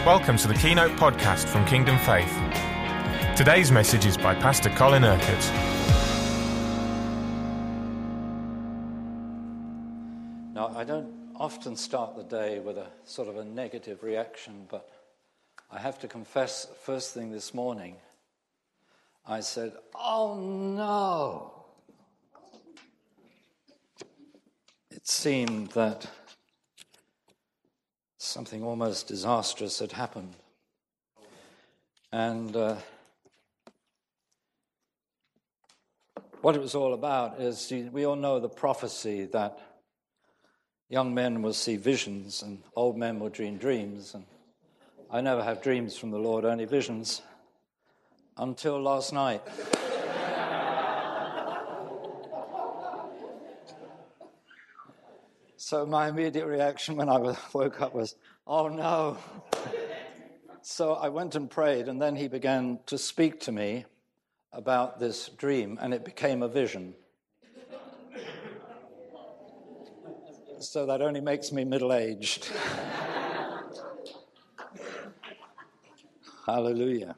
Welcome to the Keynote podcast from Kingdom Faith. Today's message is by Pastor Colin Urquhart. Now, I don't often start the day with a sort of a negative reaction, but I have to confess, first thing this morning, I said, "Oh no!" It seemed that something almost disastrous had happened. And what it was all about is, we all know the prophecy that young men will see visions and old men will dream dreams. And I never have dreams from the Lord, only visions, until last night. So my immediate reaction when I woke up was, "Oh no." So I went and prayed, and then he began to speak to me about this dream, and it became a vision. So that only makes me middle-aged. Hallelujah.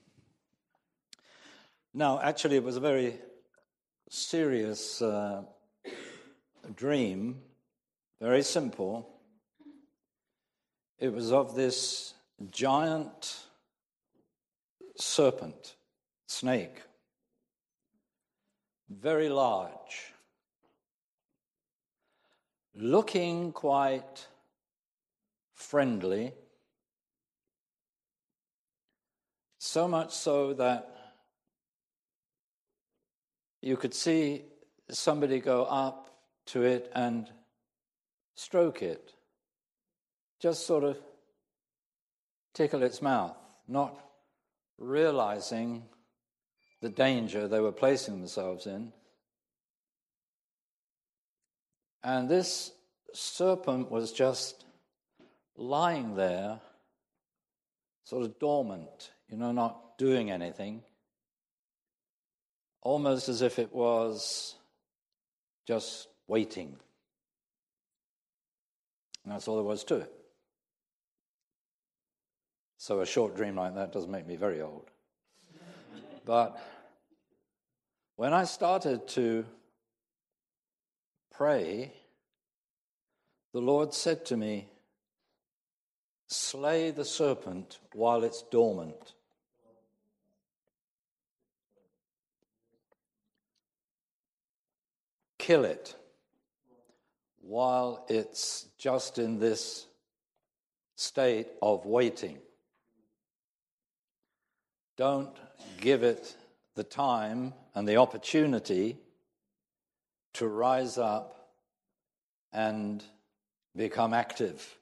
Now, actually, it was a very serious dream, very simple. It was of this giant serpent, snake, very large, looking quite friendly, so much so that you could see somebody go up to it and stroke it, just sort of tickle its mouth, not realizing the danger they were placing themselves in. And this serpent was just lying there, sort of dormant, not doing anything, almost as if it was just waiting. And that's all there was to it. So a short dream like that doesn't make me very old. But when I started to pray, the Lord said to me, "Slay the serpent while it's dormant." Kill it while it's just in this state of waiting. Don't give it the time and the opportunity to rise up and become active.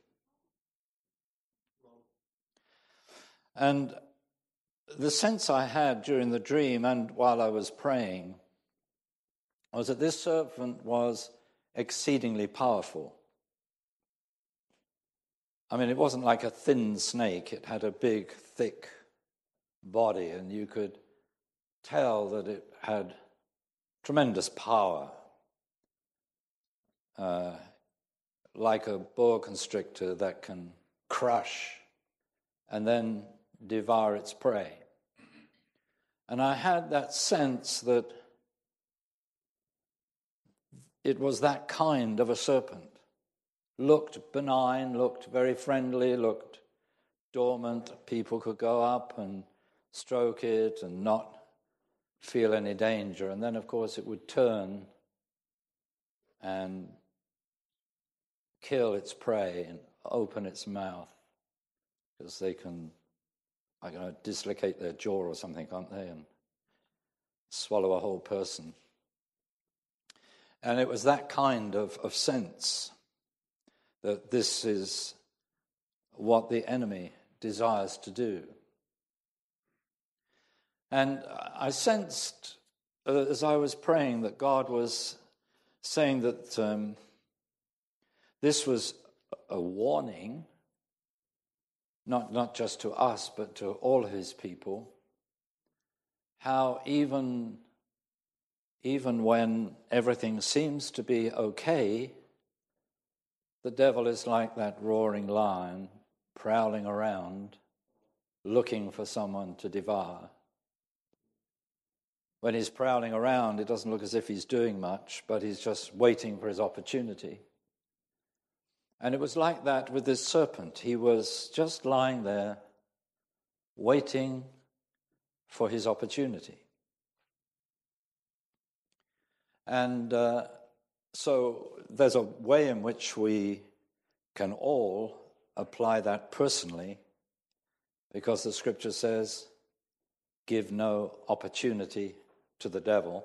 And the sense I had during the dream and while I was praying was that this serpent was exceedingly powerful. I mean, it wasn't like a thin snake. It had a big, thick body, and you could tell that it had tremendous power, like a boa constrictor that can crush and then devour its prey. And I had that sense that it was that kind of a serpent. Looked benign, looked very friendly, looked dormant. People could go up and stroke it and not feel any danger. And then, of course, it would turn and kill its prey and open its mouth, because they can, dislocate their jaw or something, can't they, and swallow a whole person. And it was that kind of sense that this is what the enemy desires to do. And I sensed, as I was praying, that God was saying that this was a warning, not just to us, but to all his people, how even when everything seems to be okay, the devil is like that roaring lion, prowling around, looking for someone to devour. When he's prowling around, it doesn't look as if he's doing much, but he's just waiting for his opportunity. And it was like that with this serpent. He was just lying there, waiting for his opportunity. And so there's a way in which we can all apply that personally, because the scripture says, give no opportunity to the devil.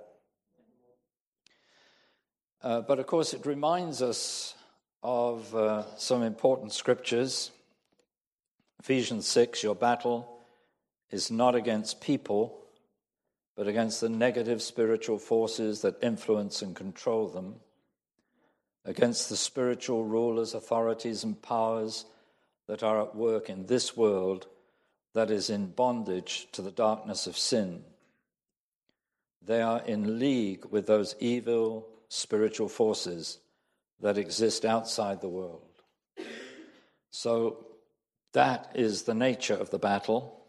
But of course it reminds us of some important scriptures. Ephesians 6, your battle is not against people, but against the negative spiritual forces that influence and control them, against the spiritual rulers, authorities, and powers that are at work in this world that is in bondage to the darkness of sin. They are in league with those evil spiritual forces that exist outside the world. So that is the nature of the battle.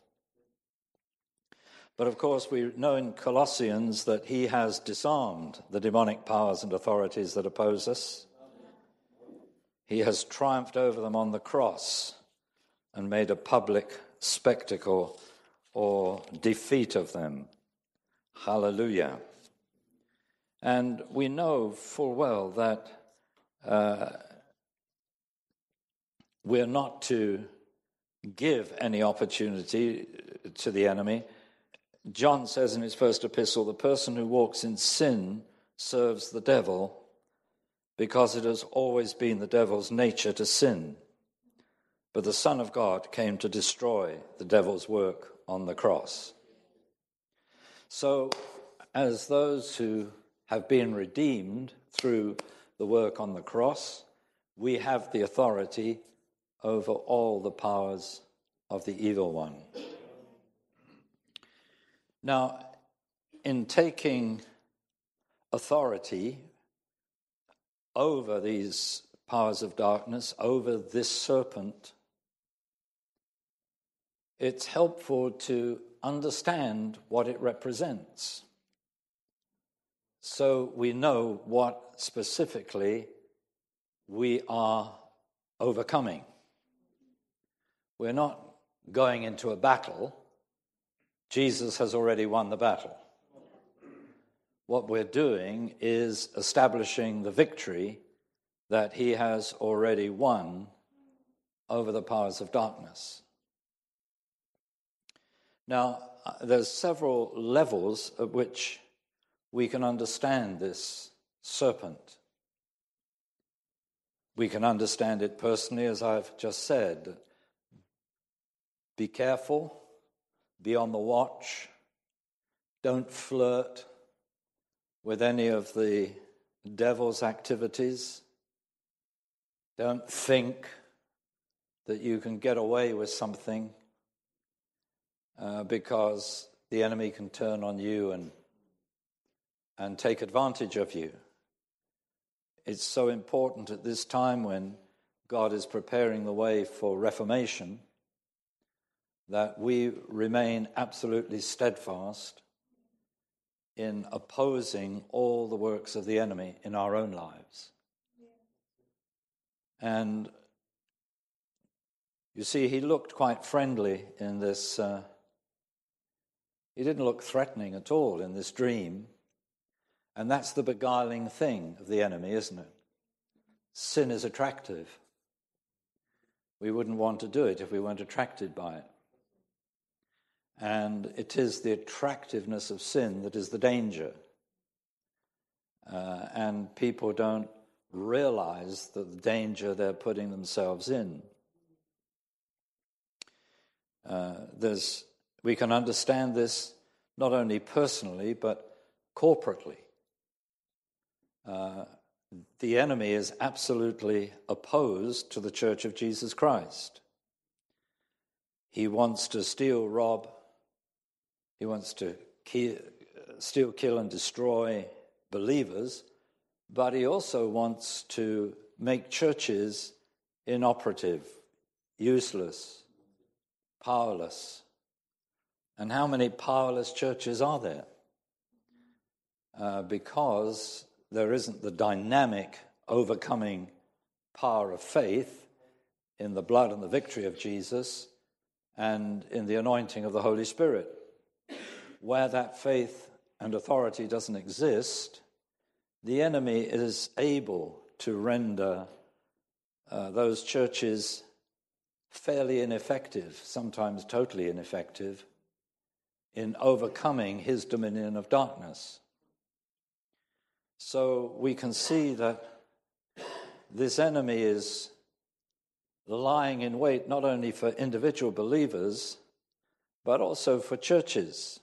But of course, we know in Colossians that he has disarmed the demonic powers and authorities that oppose us. He has triumphed over them on the cross and made a public spectacle or defeat of them. Hallelujah. And we know full well that we're not to give any opportunity to the enemy. John says in his first epistle, the person who walks in sin serves the devil, because it has always been the devil's nature to sin. But the Son of God came to destroy the devil's work on the cross. So, as those who have been redeemed through the work on the cross, we have the authority over all the powers of the evil one. Now, in taking authority over these powers of darkness, over this serpent, it's helpful to understand what it represents, so we know what specifically we are overcoming. We're not going into a battle. Jesus has already won the battle. What we're doing is establishing the victory that he has already won over the powers of darkness. Now, there's several levels at which we can understand this serpent. We can understand it personally, as I've just said. Be careful, be on the watch, don't flirt with any of the devil's activities. Don't think that you can get away with something because the enemy can turn on you and take advantage of you. It's so important at this time when God is preparing the way for reformation that we remain absolutely steadfast in opposing all the works of the enemy in our own lives. And you see, he looked quite friendly in this. He didn't look threatening at all in this dream. And that's the beguiling thing of the enemy, isn't it? Sin is attractive. We wouldn't want to do it if we weren't attracted by it. And it is the attractiveness of sin that is the danger. And people don't realize the danger they're putting themselves in. We can understand this not only personally, but corporately. The enemy is absolutely opposed to the Church of Jesus Christ. He wants to steal, rob. He wants to steal, kill, and destroy believers, but he also wants to make churches inoperative, useless, powerless. And how many powerless churches are there? Because there isn't the dynamic overcoming power of faith in the blood and the victory of Jesus and in the anointing of the Holy Spirit. Where that faith and authority doesn't exist, the enemy is able to render those churches fairly ineffective, sometimes totally ineffective, in overcoming his dominion of darkness. So we can see that this enemy is lying in wait not only for individual believers, but also for churches.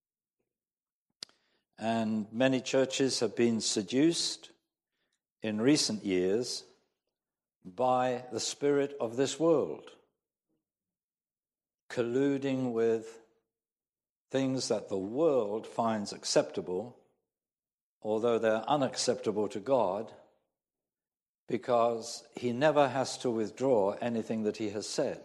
And many churches have been seduced in recent years by the spirit of this world, colluding with things that the world finds acceptable, although they're unacceptable to God, because he never has to withdraw anything that he has said.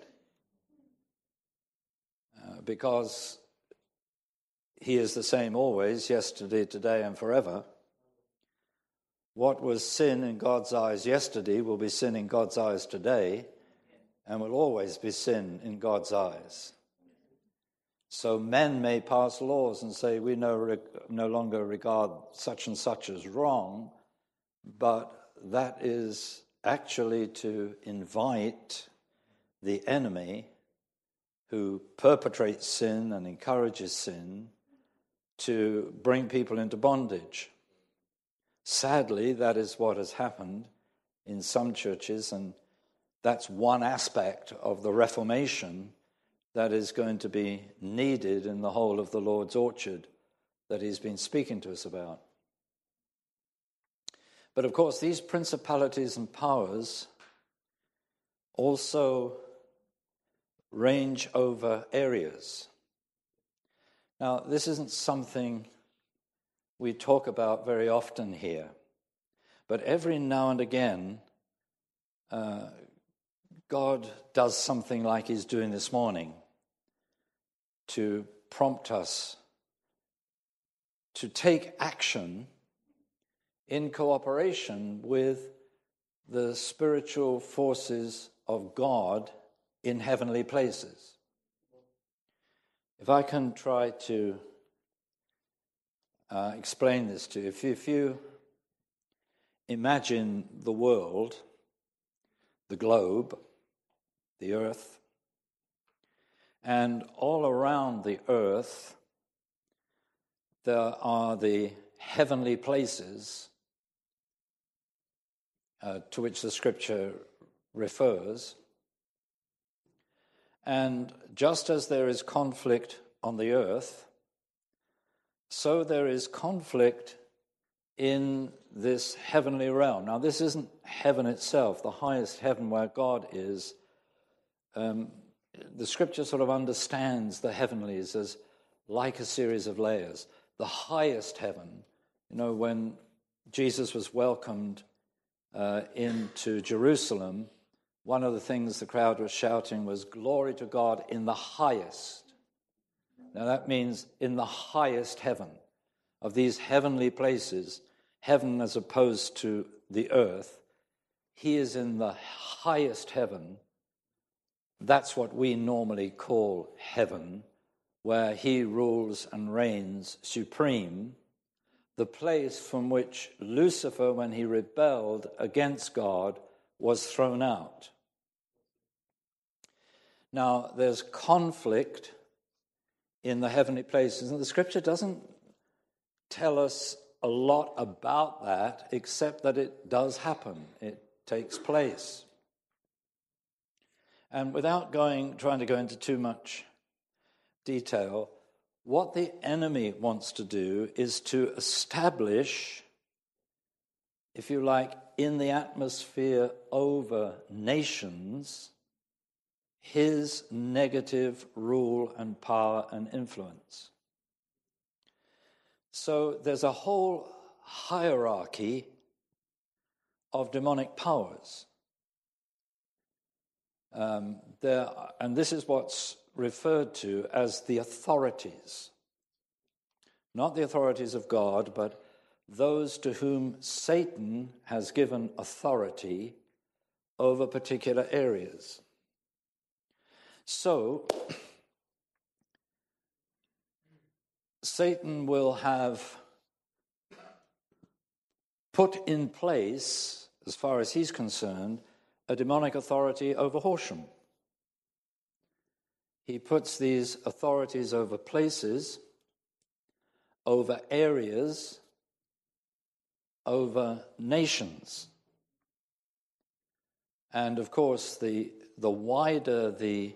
Because he is the same always, yesterday, today, and forever. What was sin in God's eyes yesterday will be sin in God's eyes today, and will always be sin in God's eyes. So men may pass laws and say, we no longer regard such and such as wrong, but that is actually to invite the enemy who perpetrates sin and encourages sin to bring people into bondage. Sadly, that is what has happened in some churches, and that's one aspect of the Reformation that is going to be needed in the whole of the Lord's orchard that he's been speaking to us about. But of course, these principalities and powers also range over areas. Now, this isn't something we talk about very often here, but every now and again, God does something like he's doing this morning to prompt us to take action in cooperation with the spiritual forces of God in heavenly places. If I can try to explain this to you, if you imagine the world, the globe, the earth, and all around the earth there are the heavenly places to which the scripture refers. And just as there is conflict on the earth, so there is conflict in this heavenly realm. Now, this isn't heaven itself, the highest heaven where God is. The scripture sort of understands the heavenlies as like a series of layers. The highest heaven, when Jesus was welcomed into Jerusalem, one of the things the crowd was shouting was, "Glory to God in the highest." Now that means in the highest heaven of these heavenly places, heaven as opposed to the earth. He is in the highest heaven. That's what we normally call heaven, where he rules and reigns supreme, the place from which Lucifer, when he rebelled against God, was thrown out. Now, there's conflict in the heavenly places, and the scripture doesn't tell us a lot about that, except that it does happen. It takes place. And without trying to go into too much detail, what the enemy wants to do is to establish, if you like, in the atmosphere over nations, his negative rule and power and influence. So there's a whole hierarchy of demonic powers. and this is what's referred to as the authorities. Not the authorities of God, but those to whom Satan has given authority over particular areas. So, Satan will have put in place, as far as he's concerned, a demonic authority over Horsham. He puts these authorities over places, over areas, over nations. And of course, the wider the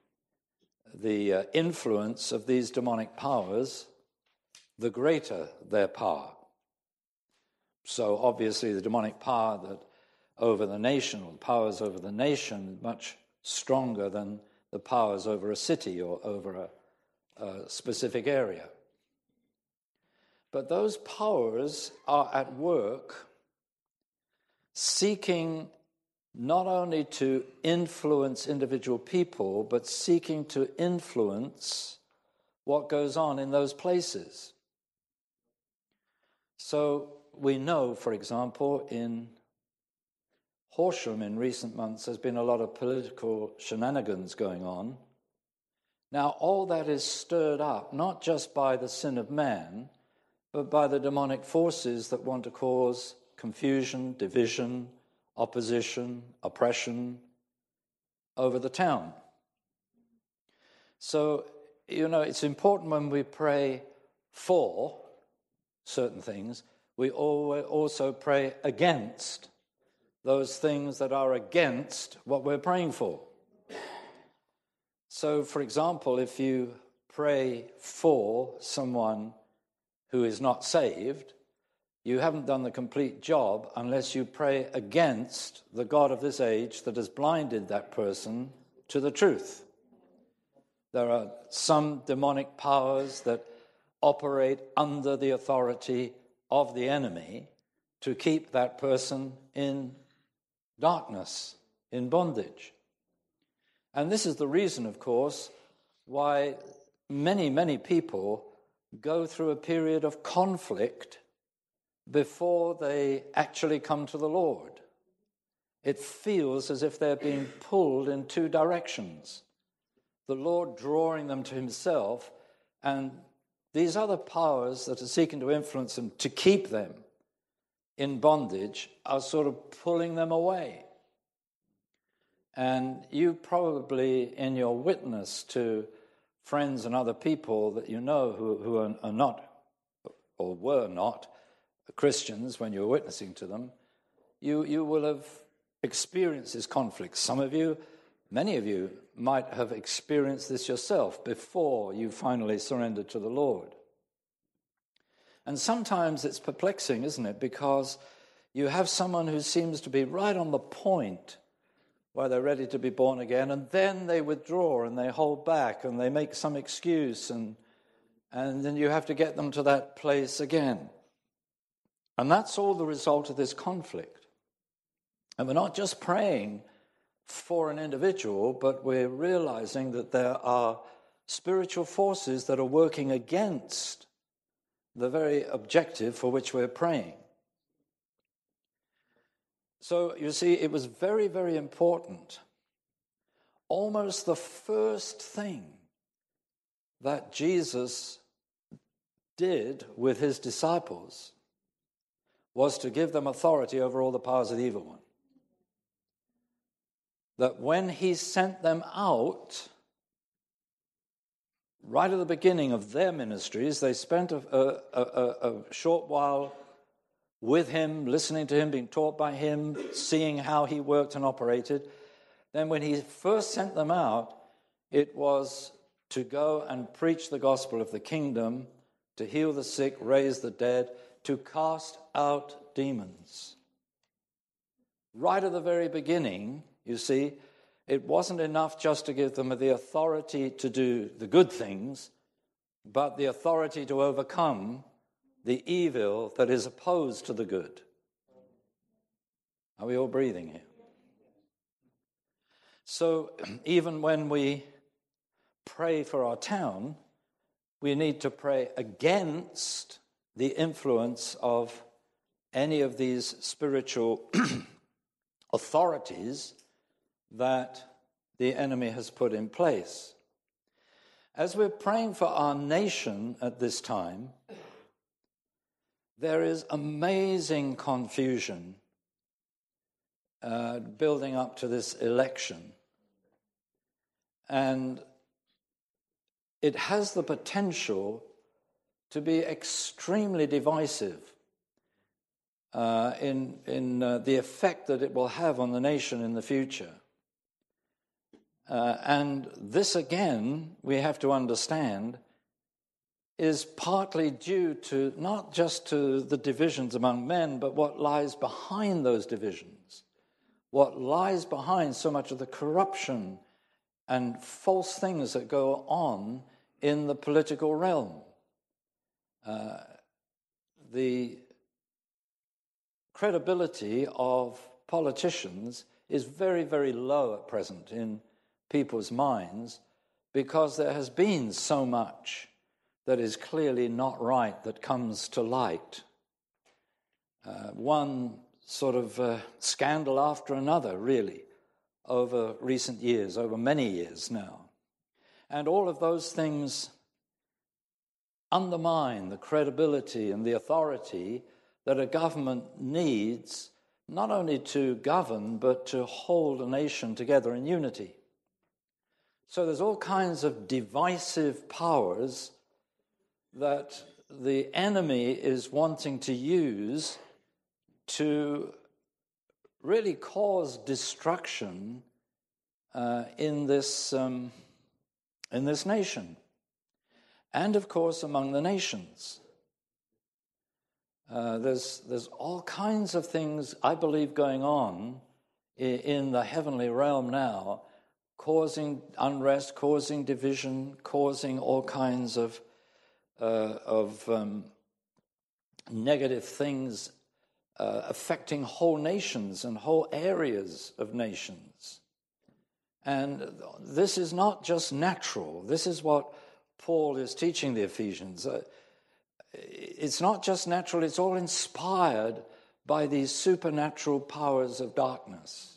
influence of these demonic powers, the greater their power. So obviously the demonic power that over the nation, or the powers over the nation, much stronger than the powers over a city or over a specific area. But those powers are at work seeking not only to influence individual people, but seeking to influence what goes on in those places. So we know, for example, in Horsham in recent months, there's been a lot of political shenanigans going on. Now, all that is stirred up, not just by the sin of man, but by the demonic forces that want to cause confusion, division, opposition, oppression over the town. So, it's important when we pray for certain things, we also pray against those things that are against what we're praying for. So, for example, if you pray for someone who is not saved, you haven't done the complete job unless you pray against the god of this age that has blinded that person to the truth. There are some demonic powers that operate under the authority of the enemy to keep that person in darkness, in bondage. And this is the reason, of course, why many, many people go through a period of conflict before they actually come to the Lord. It feels as if they're being pulled in two directions. The Lord drawing them to himself, and these other powers that are seeking to influence them to keep them in bondage are sort of pulling them away. And you probably, in your witness to friends and other people that you know who are not or were not Christians when you were witnessing to them, you will have experienced this conflict. Some of you, many of you, might have experienced this yourself before you finally surrendered to the Lord. And sometimes it's perplexing, isn't it? Because you have someone who seems to be right on the point where they're ready to be born again, and then they withdraw and they hold back and they make some excuse, and then you have to get them to that place again. And that's all the result of this conflict. And we're not just praying for an individual, but we're realizing that there are spiritual forces that are working against the very objective for which we're praying. So, you see, it was very, very important. Almost the first thing that Jesus did with his disciples was to give them authority over all the powers of the evil one. That when he sent them out, right at the beginning of their ministries, they spent a short while with him, listening to him, being taught by him, seeing how he worked and operated. Then when he first sent them out, it was to go and preach the gospel of the kingdom, to heal the sick, raise the dead, to cast out demons. Right at the very beginning, you see, it wasn't enough just to give them the authority to do the good things, but the authority to overcome the evil that is opposed to the good. Are we all breathing here? So even when we pray for our town, we need to pray against the influence of any of these spiritual authorities that the enemy has put in place. As we're praying for our nation at this time, there is amazing confusion building up to this election. And it has the potential to be extremely divisive in the effect that it will have on the nation in the future. And this, again, we have to understand, is partly due to not just to the divisions among men, but what lies behind those divisions, what lies behind so much of the corruption and false things that go on in the political realm. The credibility of politicians is very, very low at present in people's minds because there has been so much that is clearly not right that comes to light. One sort of scandal after another, really, over recent years, over many years now. And all of those things undermine the credibility and the authority that a government needs, not only to govern, but to hold a nation together in unity. So there's all kinds of divisive powers that the enemy is wanting to use to really cause destruction in this nation, and of course among the nations. There's all kinds of things, I believe, going on in the heavenly realm now, causing unrest, causing division, causing all kinds of negative things affecting whole nations and whole areas of nations. And this is not just natural. This is what Paul is teaching the Ephesians. It's not just natural, it's all inspired by these supernatural powers of darkness.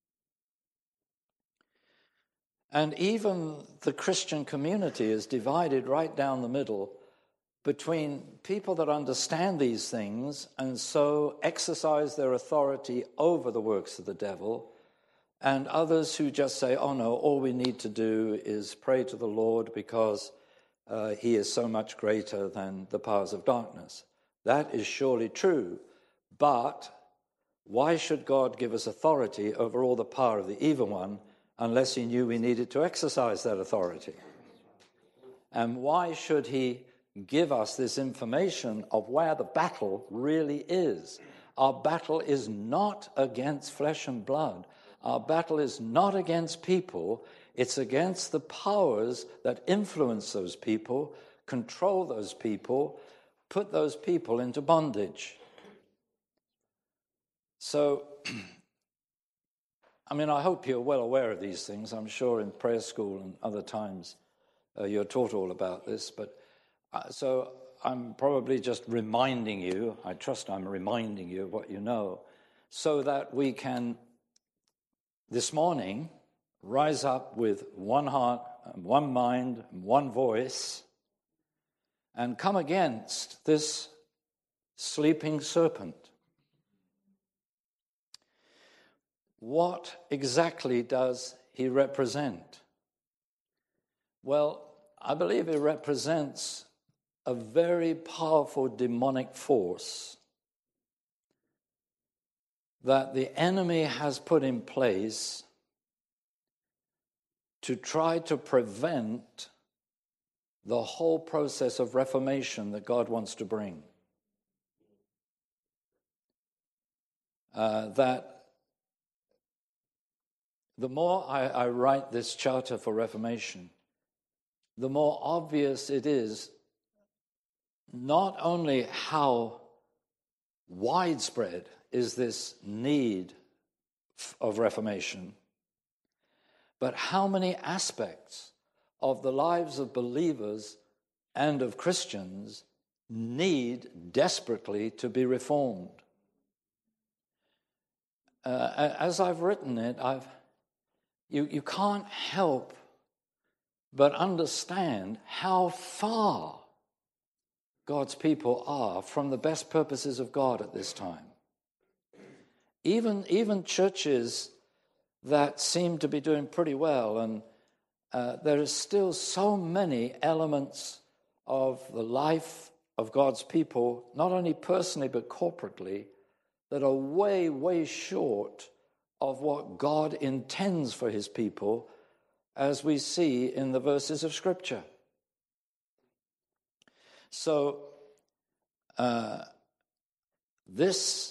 And even the Christian community is divided right down the middle between people that understand these things and so exercise their authority over the works of the devil, and others who just say, oh no, all we need to do is pray to the Lord because he is so much greater than the powers of darkness. That is surely true, but why should God give us authority over all the power of the evil one unless he knew we needed to exercise that authority? And why should he give us this information of where the battle really is? Our battle is not against flesh and blood. Our battle is not against people. It's against the powers that influence those people, control those people, put those people into bondage. So, I mean, I hope you're well aware of these things. I'm sure in prayer school and other times you're taught all about this. But so I'm probably just reminding you, I trust I'm reminding you of what you know, so that we can, this morning, rise up with one heart, and one mind, and one voice, and come against this sleeping serpent. What exactly does he represent? Well, I believe he represents a very powerful demonic force that the enemy has put in place to try to prevent the whole process of reformation that God wants to bring. That the more I write this charter for reformation, the more obvious it is not only how widespread is this need of reformation, but how many aspects of the lives of believers and of Christians need desperately to be reformed. As I've written it, you can't help but understand how far God's people are from the best purposes of God at this time. Even churches that seem to be doing pretty well, and there are still so many elements of the life of God's people, not only personally but corporately, that are way, way short of what God intends for his people, as we see in the verses of Scripture. So, this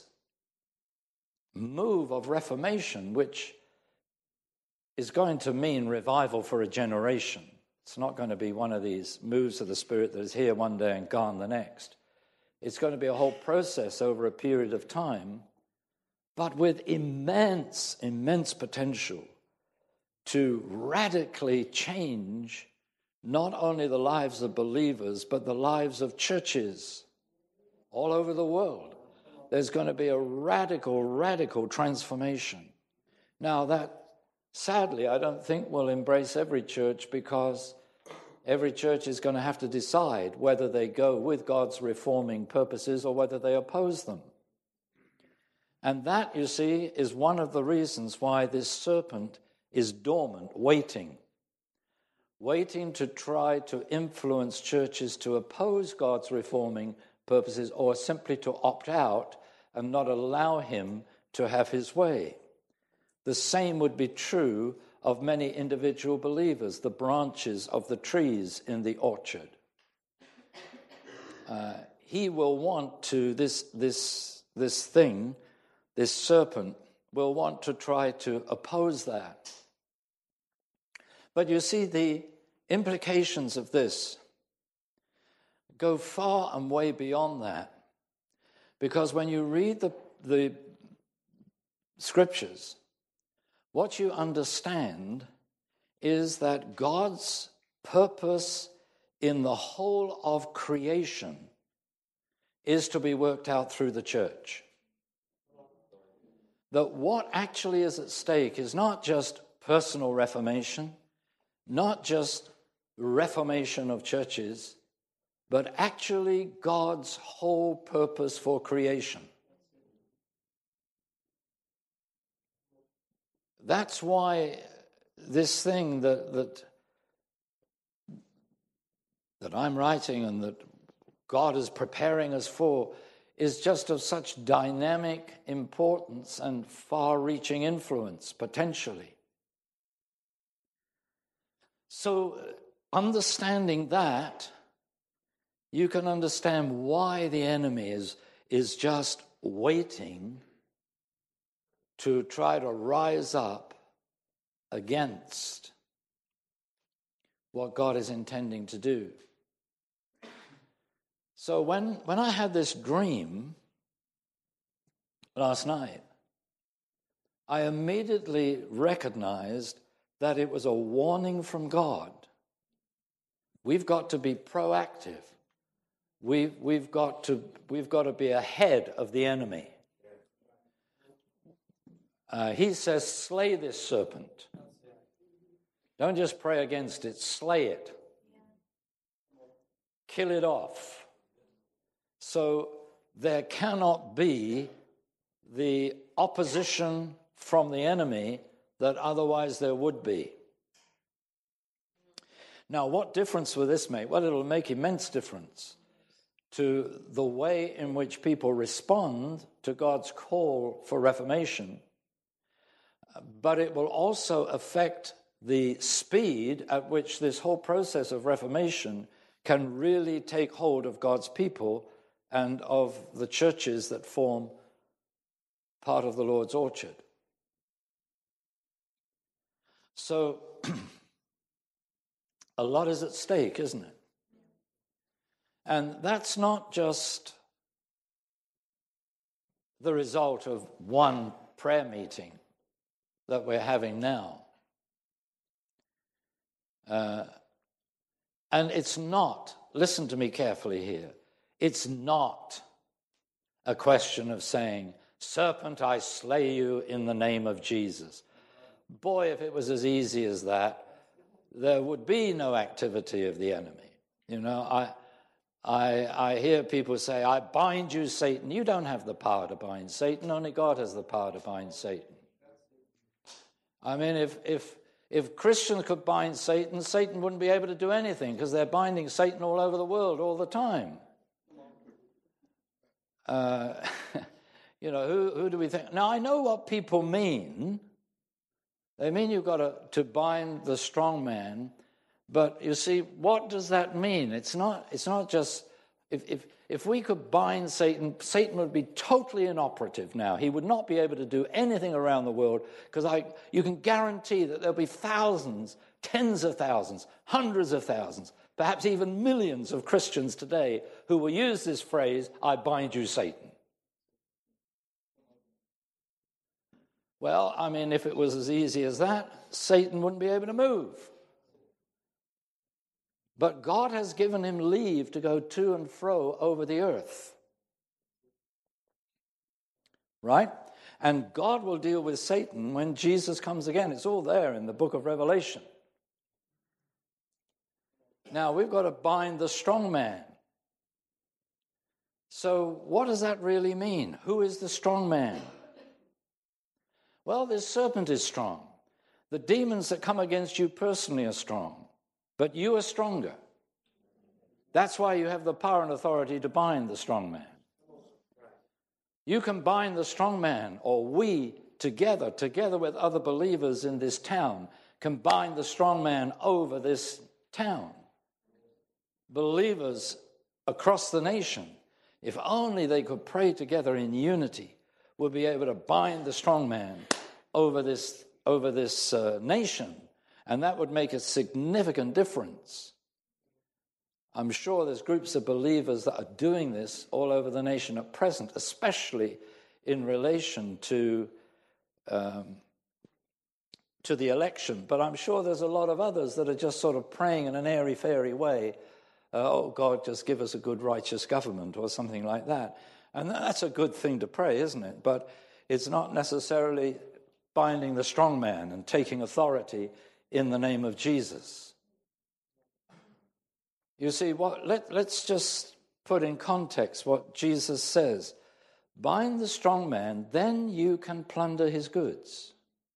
move of reformation, which is going to mean revival for a generation. It's not going to be one of these moves of the Spirit that is here one day and gone the next. It's going to be a whole process over a period of time, but with immense, immense potential to radically change not only the lives of believers, but the lives of churches all over the world. There's going to be a radical, radical transformation. Now that, sadly, I don't think will embrace every church, because every church is going to have to decide whether they go with God's reforming purposes or whether they oppose them. And that, you see, is one of the reasons why this serpent is dormant, waiting to try to influence churches to oppose God's reforming purposes, or simply to opt out and not allow him to have his way. The same would be true of many individual believers, the branches of the trees in the orchard. He will want to, this serpent will want to try to oppose that. But you see, the implications of this go far and way beyond that. Because when you read the Scriptures, what you understand is that God's purpose in the whole of creation is to be worked out through the church. That what actually is at stake is not just personal reformation, not just reformation of churches, but actually God's whole purpose for creation. That's why this thing that I'm writing and that God is preparing us for is just of such dynamic importance and far-reaching influence, potentially. So, understanding that, you can understand why the enemy is just waiting to try to rise up against what God is intending to do. So when I had this dream last night, I immediately recognized that it was a warning from God. We've got to be proactive. We've got to be ahead of the enemy. He says, slay this serpent. Don't just pray against it, slay it. Kill it off. So there cannot be the opposition from the enemy that otherwise there would be. Now, what difference will this make? Well, it'll make immense difference to the way in which people respond to God's call for reformation, but it will also affect the speed at which this whole process of reformation can really take hold of God's people and of the churches that form part of the Lord's orchard. So, a lot is at stake, isn't it? And that's not just the result of one prayer meeting that we're having now. And it's not, listen to me carefully here, it's not a question of saying, serpent, I slay you in the name of Jesus. Boy, if it was as easy as that, there would be no activity of the enemy. You know, I hear people say, I bind you, Satan. You don't have the power to bind Satan. Only God has the power to bind Satan. I mean, if Christians could bind Satan, Satan wouldn't be able to do anything because they're binding Satan all over the world all the time. You know, who do we think? Now, I know what people mean. They mean you've got to bind the strong man. But you see, what does that mean? It's not just, if we could bind Satan, Satan would be totally inoperative now. He would not be able to do anything around the world because you can guarantee that there'll be thousands, tens of thousands, hundreds of thousands, perhaps even millions of Christians today who will use this phrase, I bind you, Satan. Well, I mean, if it was as easy as that, Satan wouldn't be able to move. But God has given him leave to go to and fro over the earth. Right? And God will deal with Satan when Jesus comes again. It's all there in the book of Revelation. Now, we've got to bind the strong man. So what does that really mean? Who is the strong man? Well, this serpent is strong. The demons that come against you personally are strong. But you are stronger. That's why you have the power and authority to bind the strong man. You can bind the strong man, or we together with other believers in this town, can bind the strong man over this town. Believers across the nation, if only they could pray together in unity, would be able to bind the strong man over this nation. And that would make a significant difference. I'm sure there's groups of believers that are doing this all over the nation at present, especially in relation to the election. But I'm sure there's a lot of others that are just sort of praying in an airy-fairy way, oh, God, just give us a good, righteous government or something like that. And that's a good thing to pray, isn't it? But it's not necessarily binding the strong man and taking authority in the name of Jesus. You see, let's just put in context what Jesus says. Bind the strong man, then you can plunder his goods.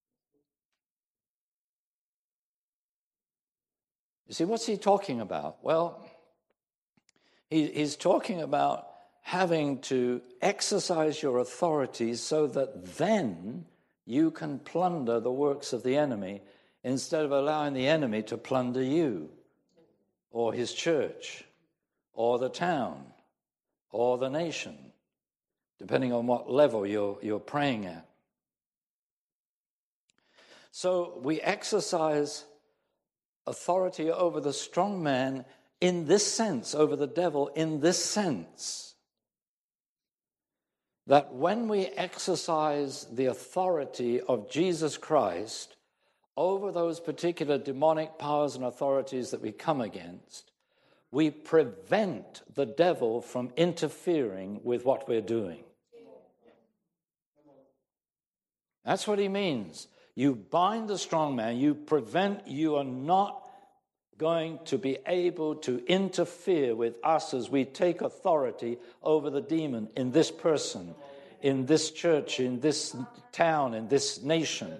You see, what's he talking about? Well, he's talking about having to exercise your authority so that then you can plunder the works of the enemy instead of allowing the enemy to plunder you or his church or the town or the nation, depending on what level you're praying at. So we exercise authority over the strong man in this sense, over the devil in this sense, that when we exercise the authority of Jesus Christ over those particular demonic powers and authorities that we come against, we prevent the devil from interfering with what we're doing. That's what he means. You bind the strong man, you are not going to be able to interfere with us as we take authority over the demon in this person, in this church, in this town, in this nation.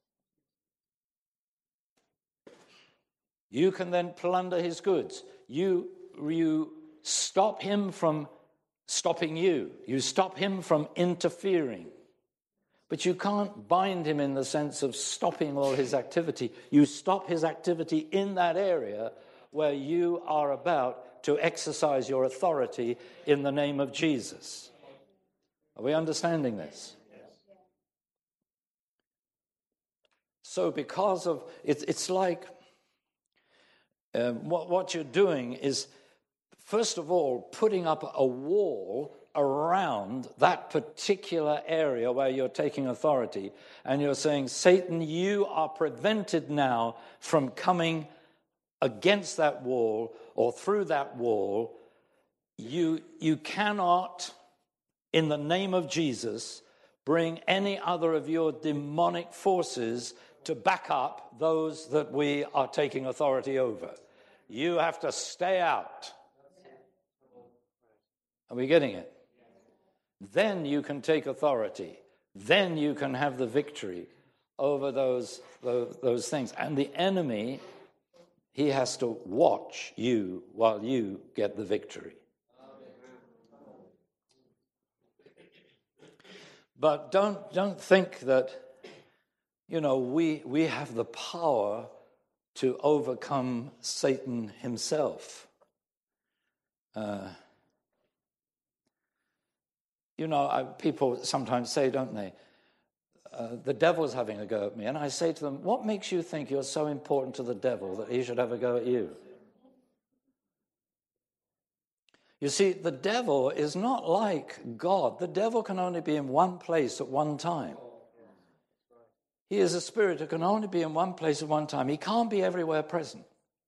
You can then plunder his goods. You stop him from stopping you. You stop him from interfering. But you can't bind him in the sense of stopping all his activity. You stop his activity in that area where you are about to exercise your authority in the name of Jesus. Are we understanding this? So because of, it's like what you're doing is, first of all, putting up a wall around that particular area where you're taking authority, and you're saying, Satan, you are prevented now from coming against that wall or through that wall, you cannot, in the name of Jesus, bring any other of your demonic forces to back up those that we are taking authority over. You have to stay out. Are we getting it? Then you can take authority. Then you can have the victory over those things. And the enemy, he has to watch you while you get the victory. But don't think that, we have the power to overcome Satan himself. People sometimes say, don't they, the devil's having a go at me. And I say to them, what makes you think you're so important to the devil that he should have a go at you? You see, the devil is not like God. The devil can only be in one place at one time. He is a spirit who can only be in one place at one time. He can't be everywhere present.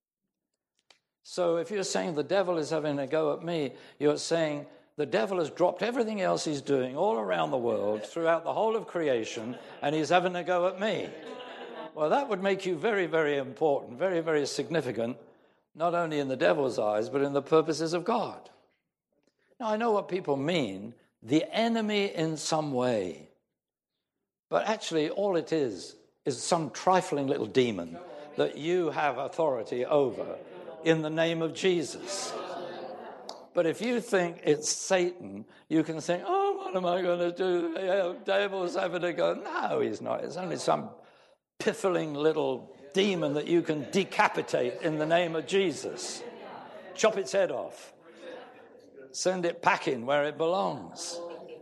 So if you're saying the devil is having a go at me, you're saying the devil has dropped everything else he's doing all around the world, throughout the whole of creation, and he's having a go at me. Well, that would make you very, very important, very, very significant, not only in the devil's eyes, but in the purposes of God. Now, I know what people mean, the enemy in some way. But actually, all it is some trifling little demon that you have authority over in the name of Jesus. But if you think it's Satan, you can think, oh, what am I going to do? The devil's having a go. No, he's not. It's only some piffling little demon that you can decapitate in the name of Jesus. Chop its head off. Send it packing where it belongs.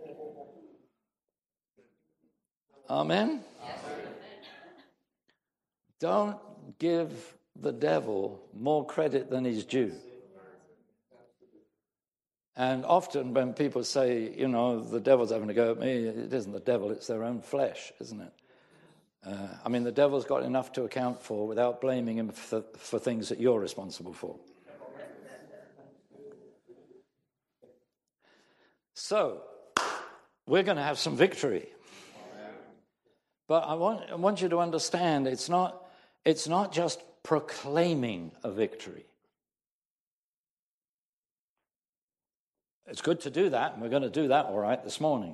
Amen? Don't give the devil more credit than he's due. And often when people say, the devil's having a go at me, it isn't the devil, it's their own flesh, isn't it? The devil's got enough to account for without blaming him for things that you're responsible for. So, we're going to have some victory. But I want you to understand, it's not just proclaiming a victory. It's good to do that, and we're going to do that all right this morning.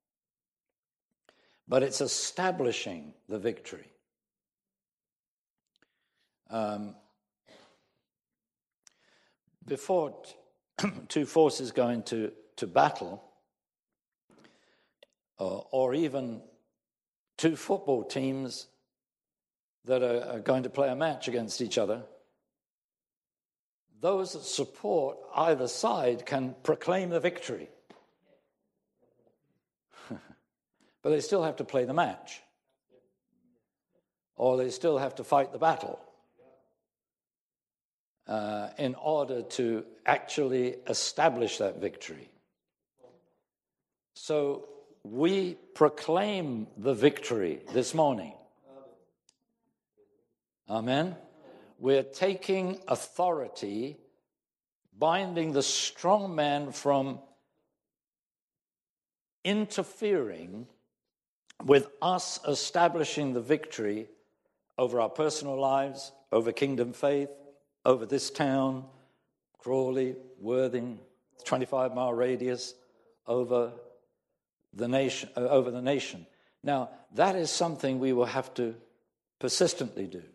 But it's establishing the victory. Before two forces go into battle, or even two football teams that are going to play a match against each other, those that support either side can proclaim the victory. But they still have to play the match. Or they still have to fight the battle in order to actually establish that victory. So we proclaim the victory this morning. Amen? We're taking authority, binding the strong man from interfering with us eshestablishing the victory over our personal lives, over Kingdom Faith, over this town, Crawley, Worthing, 25-mile radius, over the nation. Now, that is something we will have to persistently do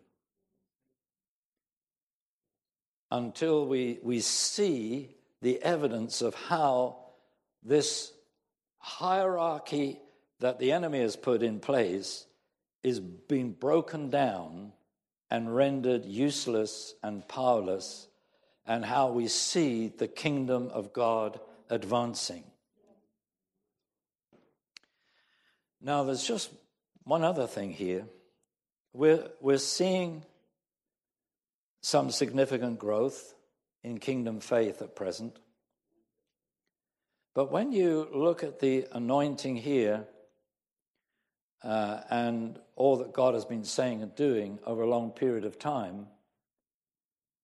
until we see the evidence of how this hierarchy that the enemy has put in place is being broken down and rendered useless and powerless, and how we see the kingdom of God advancing. Now, there's just one other thing here. We're seeing some significant growth in Kingdom Faith at present. But when you look at the anointing here and all that God has been saying and doing over a long period of time,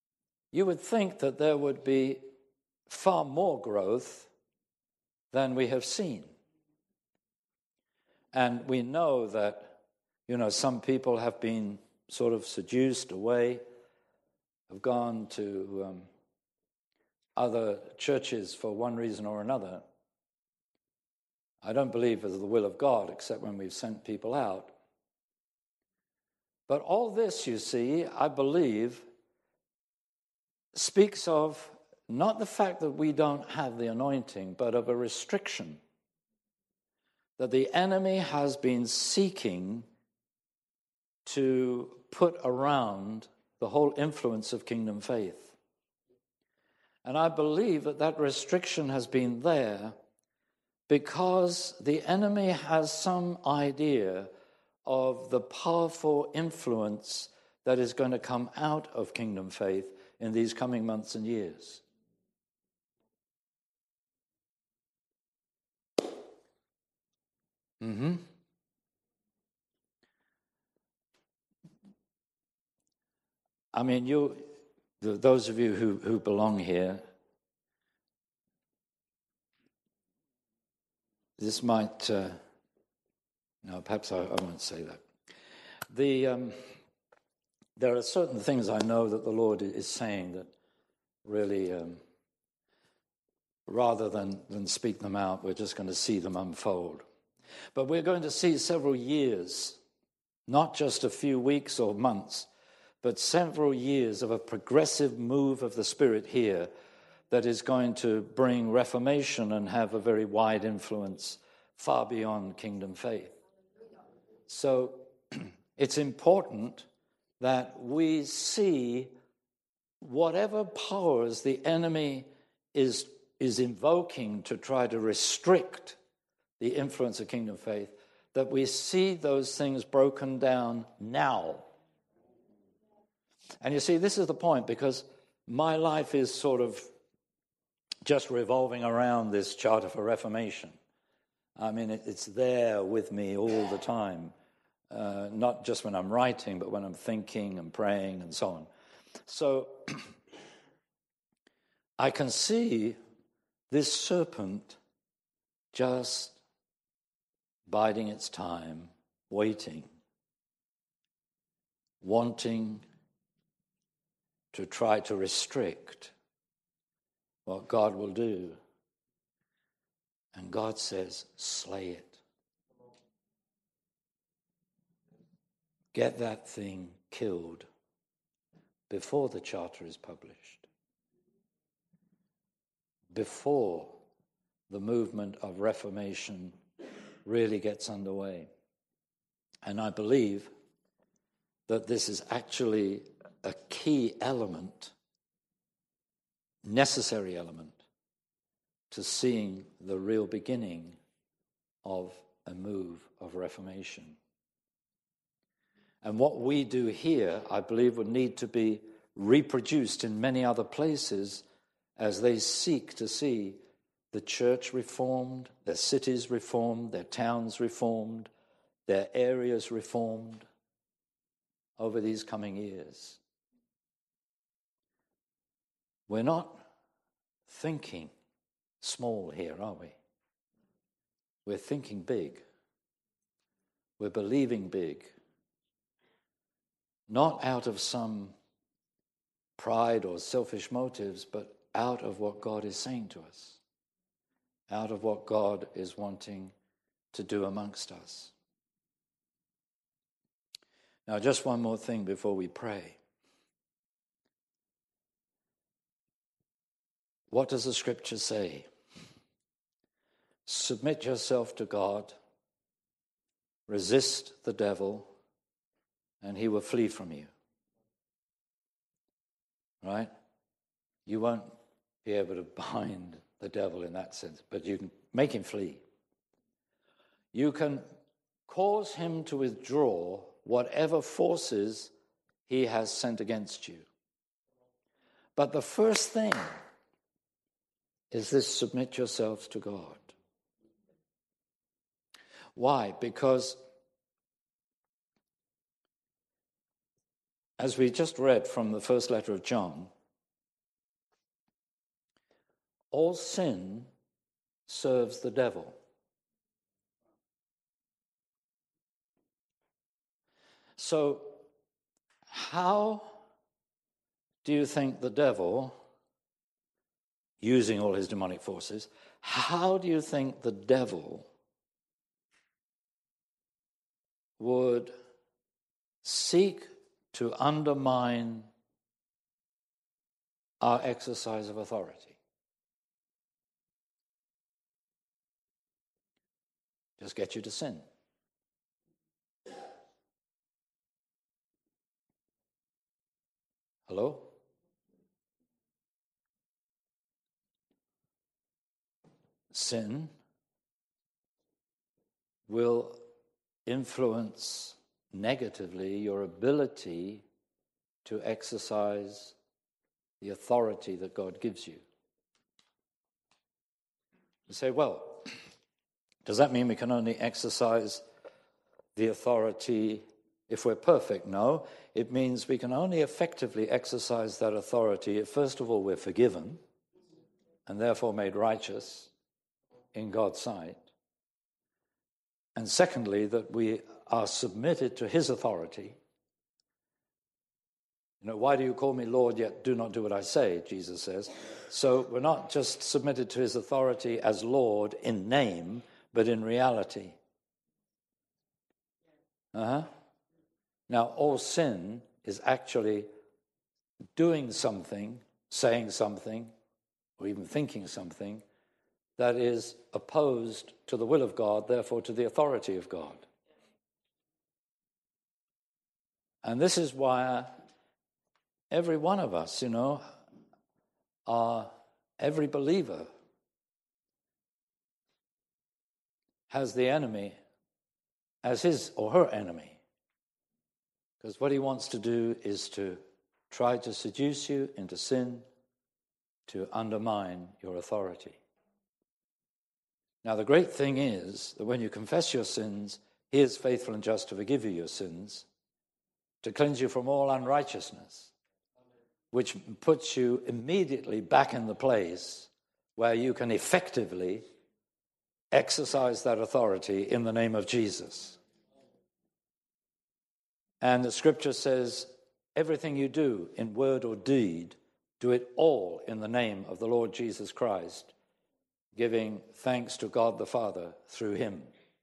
you would think that there would be far more growth than we have seen. And we know that, some people have been sort of seduced away, have gone to other churches for one reason or another. I don't believe it's the will of God, except when we've sent people out. But all this, you see, I believe, speaks of not the fact that we don't have the anointing, but of a restriction that the enemy has been seeking to put around the whole influence of kingdom faith. And I believe that restriction has been there because the enemy has some idea of the powerful influence that is going to come out of kingdom faith in these coming months and years. I mean, those of you who belong here, this might, no, perhaps I won't say that. There are certain things I know that the Lord is saying that really, rather than speak them out, we're just going to see them unfold. But we're going to see several years, not just a few weeks or months, but several years of a progressive move of the Spirit here that is going to bring reformation and have a very wide influence far beyond kingdom faith. So it's important that we see whatever powers the enemy is invoking to try to restrict the influence of kingdom faith, that we see those things broken down now. And you see, this is the point, because my life is sort of just revolving around this Charter for Reformation. I mean, it's there with me all the time, not just when I'm writing, but when I'm thinking and praying and so on. So I can see this serpent just biding its time, waiting, wanting to try to restrict what God will do. And God says, slay it. Get that thing killed before the charter is published, before the movement of Reformation really gets underway. And I believe that this is actually a key element, necessary element, to seeing the real beginning of a move of Reformation. And what we do here, I believe, would need to be reproduced in many other places as they seek to see the church reformed, their cities reformed, their towns reformed, their areas reformed over these coming years. We're not thinking small here, are we? We're thinking big. We're believing big. Not out of some pride or selfish motives, but out of what God is saying to us, out of what God is wanting to do amongst us. Now, just one more thing before we pray. What does the scripture say? Submit yourself to God, resist the devil, and he will flee from you. Right? You won't be able to bind the devil in that sense, but you can make him flee. You can cause him to withdraw whatever forces he has sent against you. But the first thing is this: submit yourselves to God. Why? Because as we just read from the first letter of John, all sin serves the devil. So, how do you think the devil, using all his demonic forces, how do you think the devil would seek to undermine our exercise of authority? Just get you to sin. Hello? Sin will influence negatively your ability to exercise the authority that God gives you. You say, well, does that mean we can only exercise the authority if we're perfect? No, it means we can only effectively exercise that authority if, first of all, we're forgiven and therefore made righteous in God's sight. And secondly, that we are submitted to his authority. You know, why do you call me Lord, yet do not do what I say, Jesus says. So we're not just submitted to his authority as Lord in name, but in reality. Now, all sin is actually doing something, saying something, or even thinking something that is opposed to the will of God, therefore to the authority of God. And this is why every one of us, every believer has the enemy as his or her enemy. Because what he wants to do is to try to seduce you into sin, to undermine your authority. Now, the great thing is that when you confess your sins, he is faithful and just to forgive you your sins, to cleanse you from all unrighteousness, which puts you immediately back in the place where you can effectively exercise that authority in the name of Jesus. And the scripture says, everything you do in word or deed, do it all in the name of the Lord Jesus Christ, giving thanks to God the Father through him.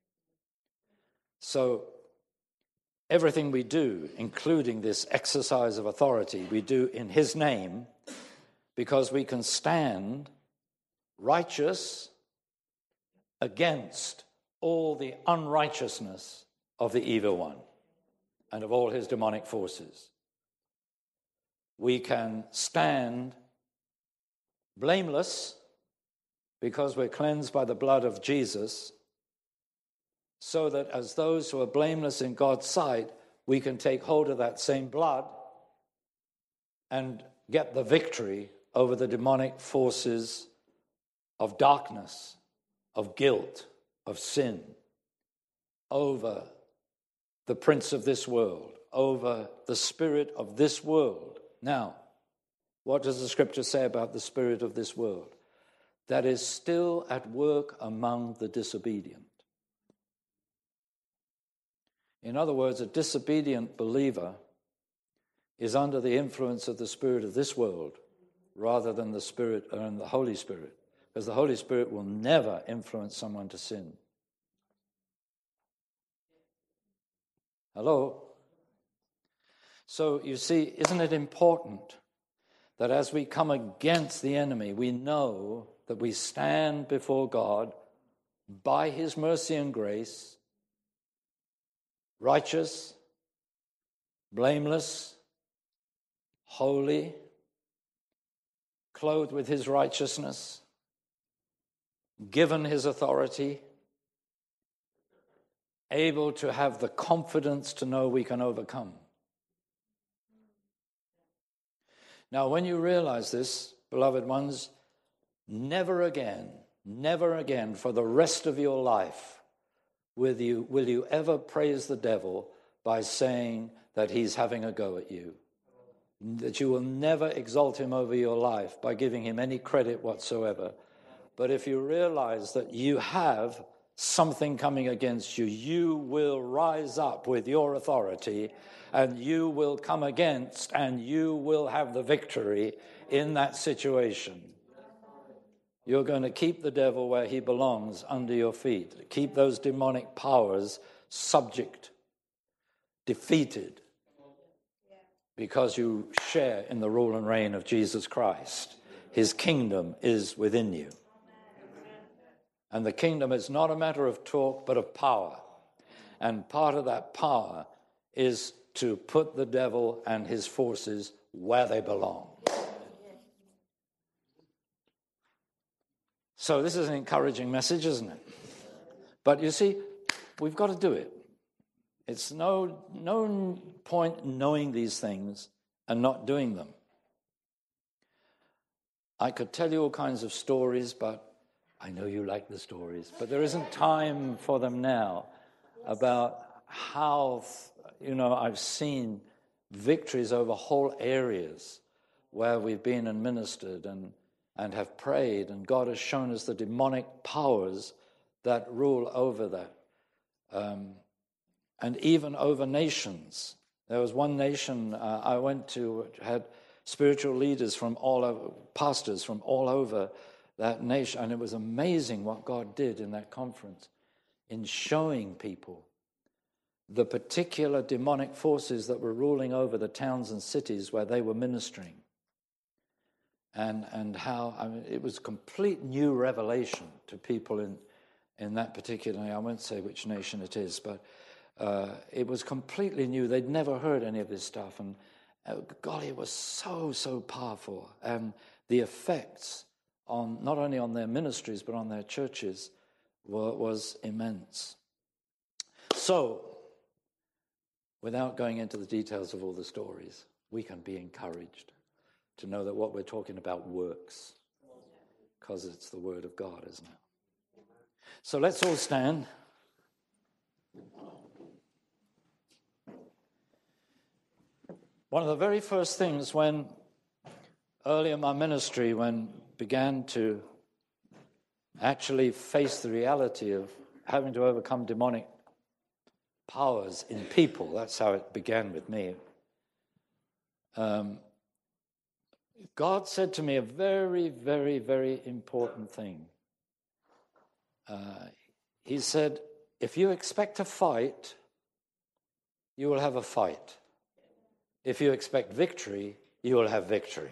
So everything we do, including this exercise of authority, we do in his name because we can stand righteous against all the unrighteousness of the evil one and of all his demonic forces. We can stand blameless because we're cleansed by the blood of Jesus, so that as those who are blameless in God's sight, we can take hold of that same blood and get the victory over the demonic forces of darkness, of guilt, of sin, over the prince of this world, over the spirit of this world. Now, what does the scripture say about the spirit of this world? That is still at work among the disobedient. In other words, a disobedient believer is under the influence of the spirit of this world rather than the Spirit and the Holy Spirit, because the Holy Spirit will never influence someone to sin. Hello? So you see, isn't it important that as we come against the enemy, we know that we stand before God by his mercy and grace, righteous, blameless, holy, clothed with his righteousness, given his authority, able to have the confidence to know we can overcome. Now, when you realize this, beloved ones, never again for the rest of your life will you ever praise the devil by saying that he's having a go at you. that you will never exalt him over your life by giving him any credit whatsoever. But if you realize that you have something coming against you, you will rise up with your authority and you will come against and you will have the victory in that situation. You're going to keep the devil where he belongs, under your feet. Keep those demonic powers subject, defeated, because you share in the rule and reign of Jesus Christ. His kingdom is within you. And the kingdom is not a matter of talk, but of power. And part of that power is to put the devil and his forces where they belong. So this is an encouraging message, isn't it? But you see, we've got to do it. It's no point knowing these things and not doing them. I could tell you all kinds of stories, but I know you like the stories, but there isn't time for them now, about how, I've seen victories over whole areas where we've been and ministered and have prayed, and God has shown us the demonic powers that rule over that. And even over nations. There was one nation I went to which had spiritual leaders from all over, pastors from all over that nation, and it was amazing what God did in that conference in showing people the particular demonic forces that were ruling over the towns and cities where they were ministering. And how it was complete new revelation to people in that particular, I won't say which nation it is, but it was completely new. They'd never heard any of this stuff, and golly, it was so powerful. And the effects on not only on their ministries but on their churches was immense. So, without going into the details of all the stories, we can be encouraged to know that what we're talking about works, because it's the Word of God, isn't it? So let's all stand. One of the very first things when early in my ministry, when began to actually face the reality of having to overcome demonic powers in people, that's how it began with me. God said to me a very, very, very important thing. He said, if you expect a fight, you will have a fight. If you expect victory, you will have victory.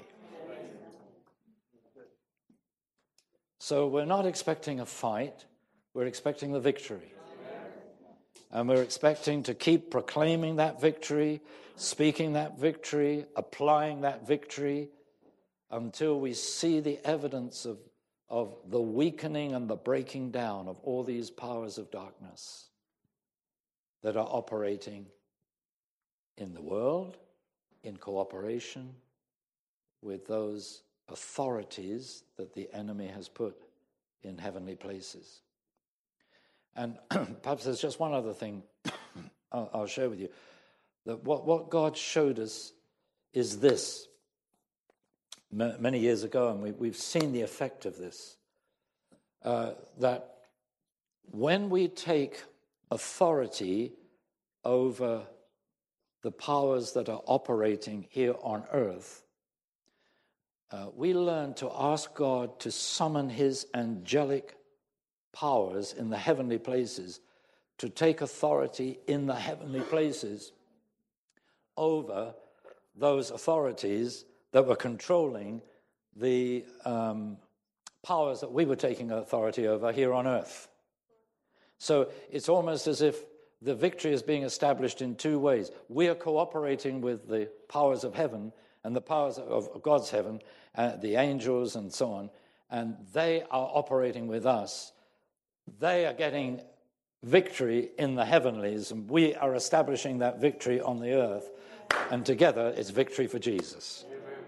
So we're not expecting a fight, we're expecting the victory. And we're expecting to keep proclaiming that victory, speaking that victory, applying that victory, until we see the evidence of the weakening and the breaking down of all these powers of darkness that are operating in the world, in cooperation with those authorities that the enemy has put in heavenly places. And perhaps there's just one other thing I'll share with you. That what God showed us is this. Many years ago, and we've seen the effect of this, that when we take authority over the powers that are operating here on earth, we learn to ask God to summon his angelic powers in the heavenly places to take authority in the heavenly places over those authorities that were controlling the powers that we were taking authority over here on earth. So it's almost as if the victory is being established in two ways. We are cooperating with the powers of heaven and the powers of God's heaven, the angels and so on, and they are operating with us. They are getting victory in the heavenlies, and we are establishing that victory on the earth, and together it's victory for Jesus.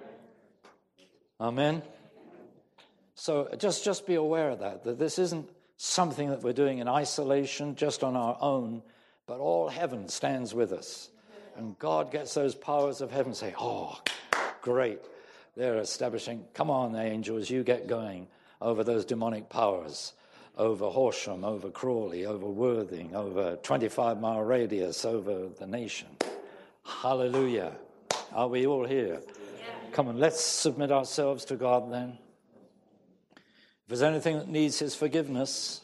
Amen? So just be aware of that this isn't something that we're doing in isolation, just on our own, but all heaven stands with us. And God gets those powers of heaven and say, oh, Great. They're establishing, come on, angels, you get going over those demonic powers, over Horsham, over Crawley, over Worthing, over 25-mile radius, over the nation. Hallelujah. Are we all here? Yeah. Come on, let's submit ourselves to God then. If there's anything that needs his forgiveness,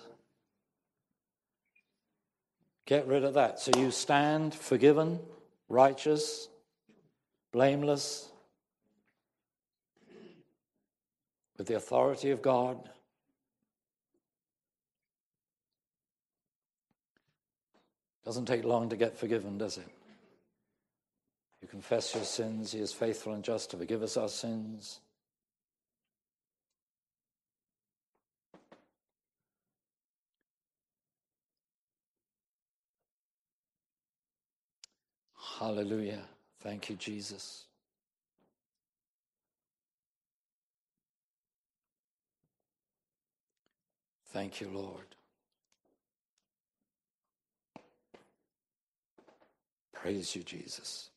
get rid of that. So you stand forgiven, righteous, blameless, with the authority of God. Doesn't take long to get forgiven, does it? You confess your sins, he is faithful and just to forgive us our sins. Hallelujah. Thank you, Jesus. Thank you, Lord. Praise you, Jesus.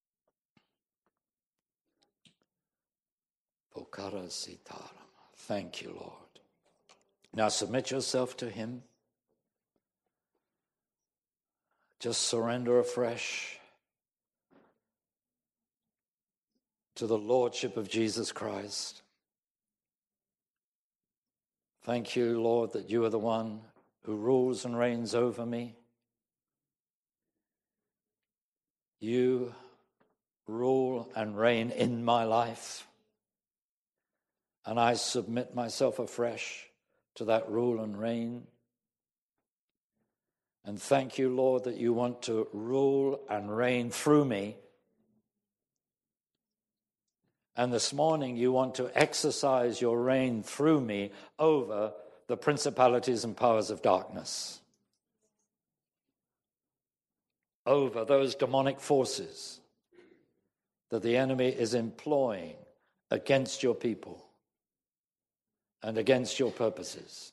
Thank you, Lord. Now submit yourself to him. Just surrender afresh to the Lordship of Jesus Christ. Thank you, Lord, that you are the one who rules and reigns over me. You rule and reign in my life, and I submit myself afresh to that rule and reign. And thank you, Lord, that you want to rule and reign through me. And this morning you want to exercise your reign through me over the principalities and powers of darkness, over those demonic forces that the enemy is employing against your people and against your purposes.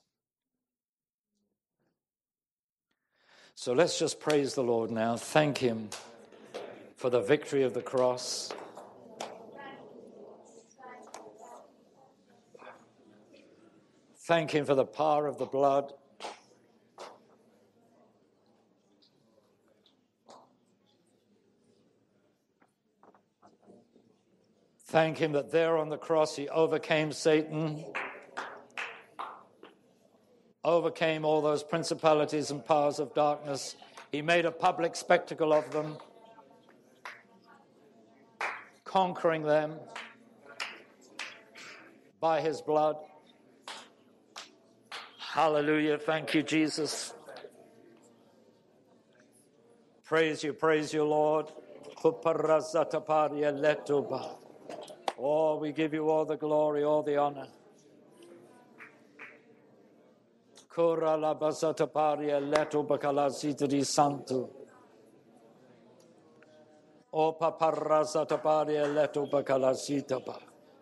So let's just praise the Lord now. Thank him for the victory of the cross. Thank him for the power of the blood. Thank him that there on the cross he overcame Satan, overcame all those principalities and powers of darkness. He made a public spectacle of them, conquering them by his blood. Hallelujah. Thank you, Jesus. Praise you, Lord. Oh, we give you all the glory, all the honor. Kura la basata paria leto bacala sitri santo. O paparasa taparia leto bacala sitapa.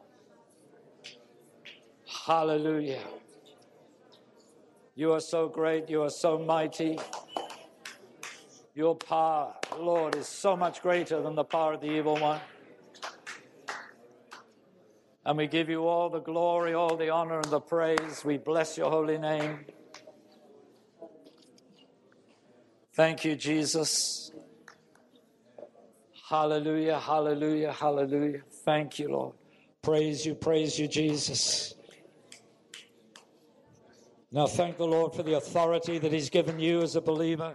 Hallelujah. You are so great, you are so mighty. Your power, Lord, is so much greater than the power of the evil one. And we give you all the glory, all the honor, and the praise. We bless your holy name. Thank you, Jesus. Hallelujah, hallelujah, hallelujah. Thank you, Lord. Praise you, Jesus. Now thank the Lord for the authority that he's given you as a believer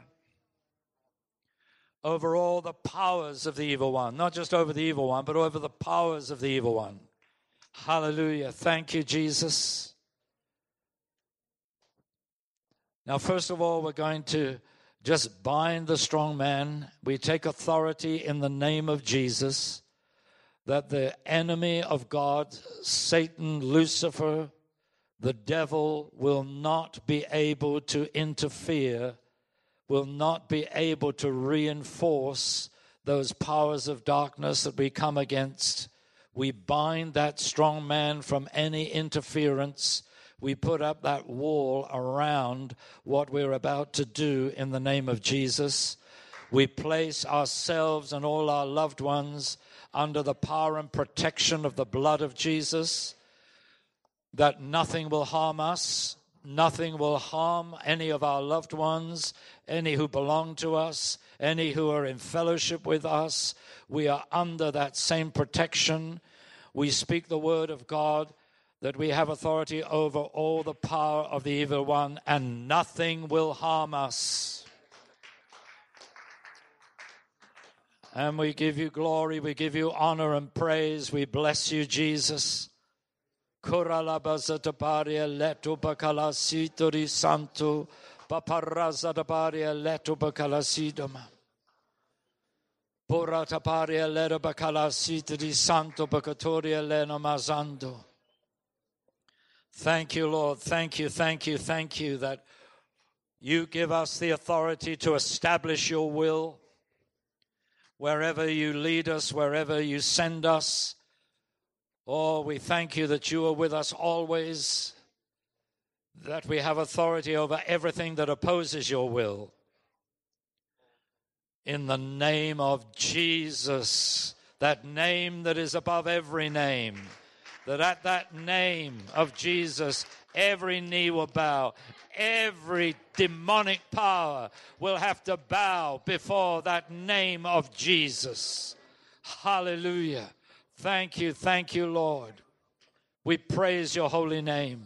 over all the powers of the evil one. Not just over the evil one, but over the powers of the evil one. Hallelujah. Thank you, Jesus. Now, first of all, we're going to just bind the strong man. We take authority in the name of Jesus that the enemy of God, Satan, Lucifer, the devil, will not be able to interfere, will not be able to reinforce those powers of darkness that we come against. We bind that strong man from any interference. We put up that wall around what we're about to do in the name of Jesus. We place ourselves and all our loved ones under the power and protection of the blood of Jesus, that nothing will harm us, nothing will harm any of our loved ones, any who belong to us, any who are in fellowship with us. We are under that same protection. We speak the word of God, that we have authority over all the power of the evil one, and nothing will harm us. And we give you glory, we give you honor and praise. We bless you, Jesus. Kuralabazataparia leto bakalasituri santo paparazataparia leto bakalasidoma. Porataparia leto bakalasituri santo bakatoria leno mazando. Thank you, Lord. Thank you that you give us the authority to establish your will wherever you lead us, wherever you send us. Oh, we thank you that you are with us always, that we have authority over everything that opposes your will. In the name of Jesus, that name that is above every name, that at that name of Jesus, every knee will bow, every demonic power will have to bow before that name of Jesus. Hallelujah. Thank you, Lord. We praise your holy name.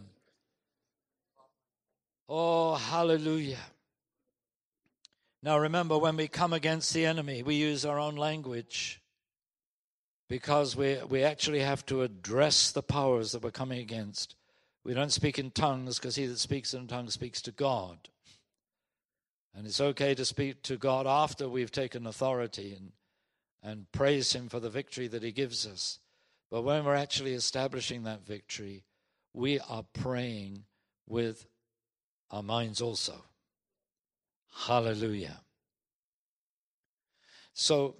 Oh, hallelujah. Now remember, when we come against the enemy, we use our own language, because we actually have to address the powers that we're coming against. We don't speak in tongues, because he that speaks in tongues speaks to God. And it's okay to speak to God after we've taken authority and praise him for the victory that he gives us. But when we're actually establishing that victory, we are praying with our minds also. Hallelujah. So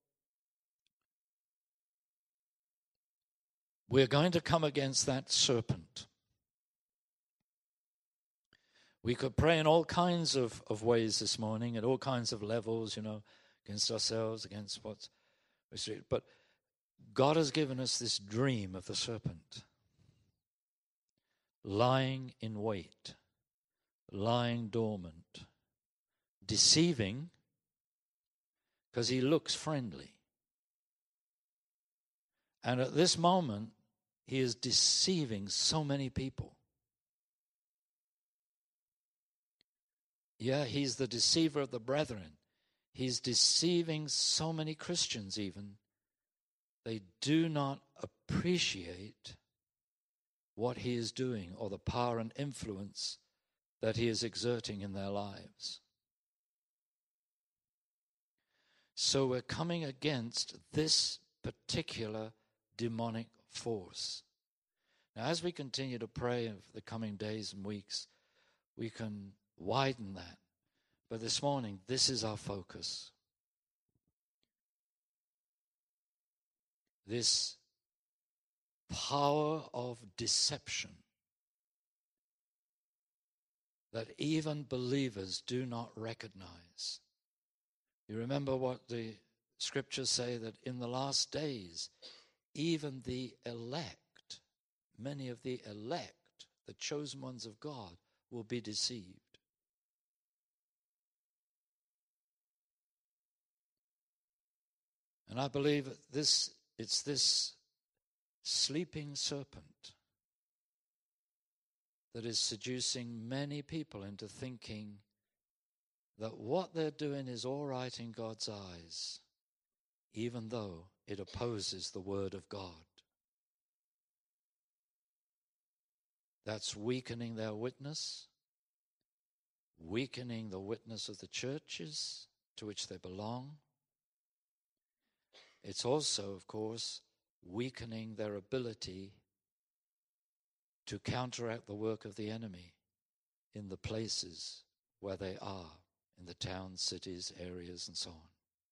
we're going to come against that serpent. We could pray in all kinds of ways this morning, at all kinds of levels, against ourselves, against what's... But God has given us this dream of the serpent lying in wait, lying dormant, deceiving, because he looks friendly. And at this moment, he is deceiving so many people. Yeah, he's the deceiver of the brethren. He's deceiving so many Christians even. They do not appreciate what he is doing or the power and influence that he is exerting in their lives. So we're coming against this particular demonic force. Now, as we continue to pray in the coming days and weeks, we can widen that. But this morning, this is our focus. This power of deception that even believers do not recognize. You remember what the scriptures say, that in the last days, even the elect, many of the elect, the chosen ones of God, will be deceived. And I believe it's this sleeping serpent that is seducing many people into thinking that what they're doing is all right in God's eyes, even though it opposes the word of God. That's weakening their witness, weakening the witness of the churches to which they belong. It's also, of course, weakening their ability to counteract the work of the enemy in the places where they are, in the towns, cities, areas, and so on.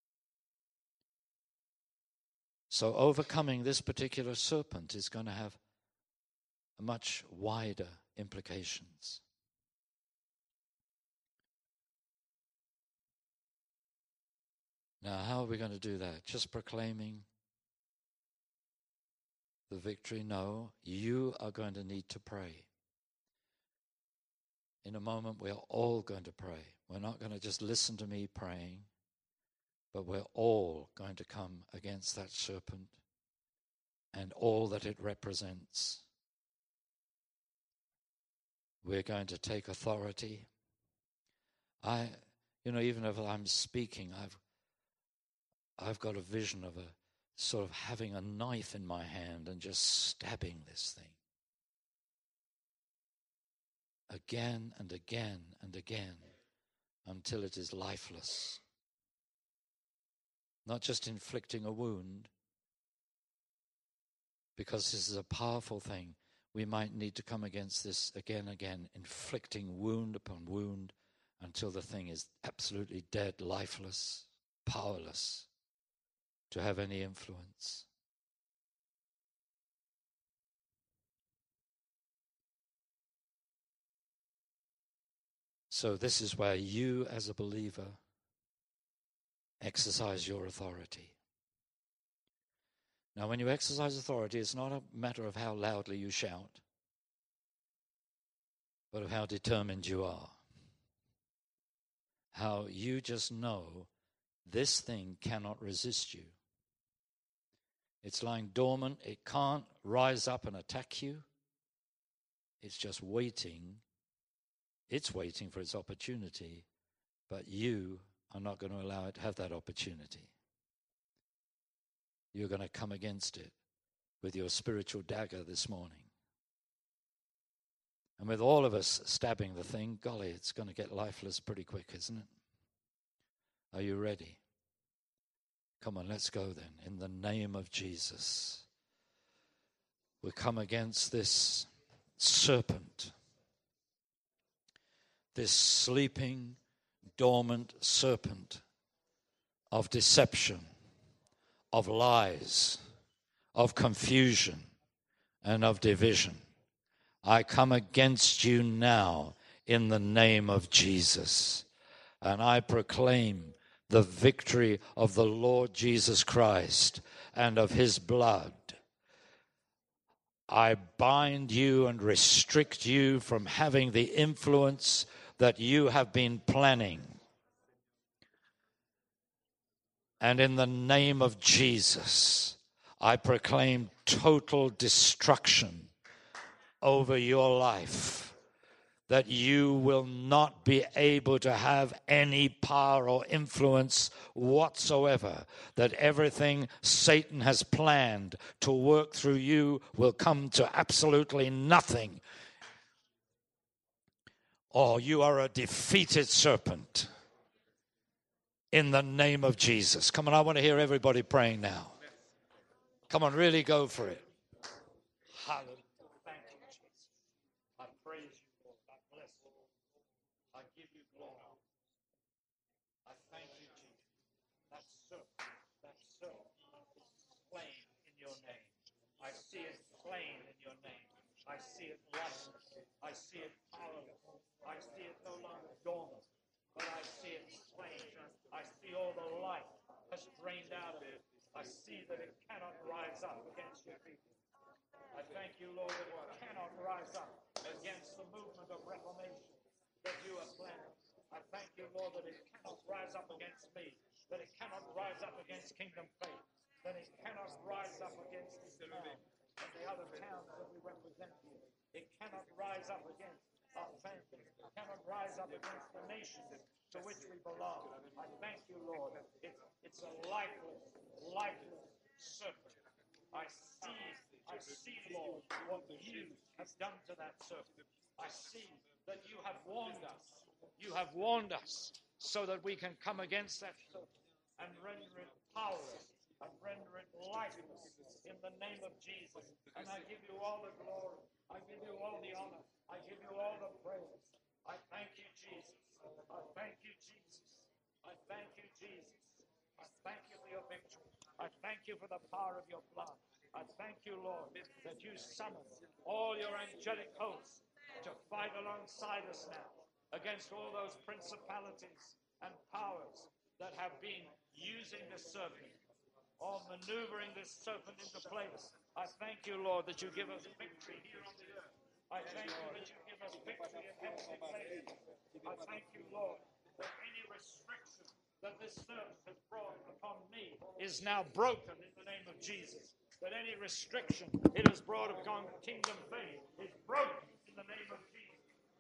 So overcoming this particular serpent is going to have much wider implications. Now, how are we going to do that? Just proclaiming the victory? No, you are going to need to pray. In a moment, we're all going to pray. We're not going to just listen to me praying, but we're all going to come against that serpent and all that it represents. We're going to take authority. Even if I'm speaking, I've got a vision of a sort of having a knife in my hand and just stabbing this thing. Again and again and again until it is lifeless. Not just inflicting a wound, because this is a powerful thing. We might need to come against this again and again, inflicting wound upon wound until the thing is absolutely dead, lifeless, powerless to have any influence. So this is where you as a believer exercise your authority. Now, when you exercise authority, it's not a matter of how loudly you shout, but of how determined you are. How you just know this thing cannot resist you. It's lying dormant. It can't rise up and attack you. It's just waiting. It's waiting for its opportunity, but you are not going to allow it to have that opportunity. You're going to come against it with your spiritual dagger this morning. And with all of us stabbing the thing, golly, it's going to get lifeless pretty quick, isn't it? Are you ready? Come on, let's go then. In the name of Jesus, we come against this serpent, this sleeping, dormant serpent of deception, of lies, of confusion, and of division. I come against you now in the name of Jesus, and I proclaim the victory of the Lord Jesus Christ and of his blood. I bind you and restrict you from having the influence that you have been planning. And in the name of Jesus, I proclaim total destruction over your life, that you will not be able to have any power or influence whatsoever, that everything Satan has planned to work through you will come to absolutely nothing. Oh, you are a defeated serpent in the name of Jesus. Come on, I want to hear everybody praying now. Come on, really go for it. Hallelujah. Thank you, Jesus. I praise you, Lord. I bless you. I give you glory. I thank you, Jesus. That serpent is slain in your name. I see it slain in your name. I see it lifeless. I see it powerless. I see it no longer dormant, but I see it slain. I see all the life has drained out of it. I see that it cannot rise up against your people. I thank you, Lord, that it cannot rise up against the movement of reformation that you have planned. I thank you, Lord, that it cannot rise up against me, that it cannot rise up against Kingdom Faith, that it cannot rise up against this town and the other towns that we represent here. It cannot rise up against our families. It cannot rise up against the nations to which we belong. I thank you, Lord. It's a lifeless serpent. I see, Lord, what you have done to that serpent. I see that you have warned us. You have warned us so that we can come against that serpent and render it powerless and render it lifeless in the name of Jesus. And I give you all the glory. I give you all the honor. I give you all the praise. I thank you, Jesus. I thank you, Jesus. I thank you, Jesus. I thank you for your victory. I thank you for the power of your blood. I thank you, Lord, that you summoned all your angelic hosts to fight alongside us now against all those principalities and powers that have been using the serpent or maneuvering this serpent into place. I thank you, Lord, that you give us victory here on the earth. I thank you that you give us victory in heavenly places. I thank you, Lord, that any restriction that this serpent has brought upon me is now broken in the name of Jesus. That any restriction it has brought upon Kingdom Faith is broken in the name of Jesus.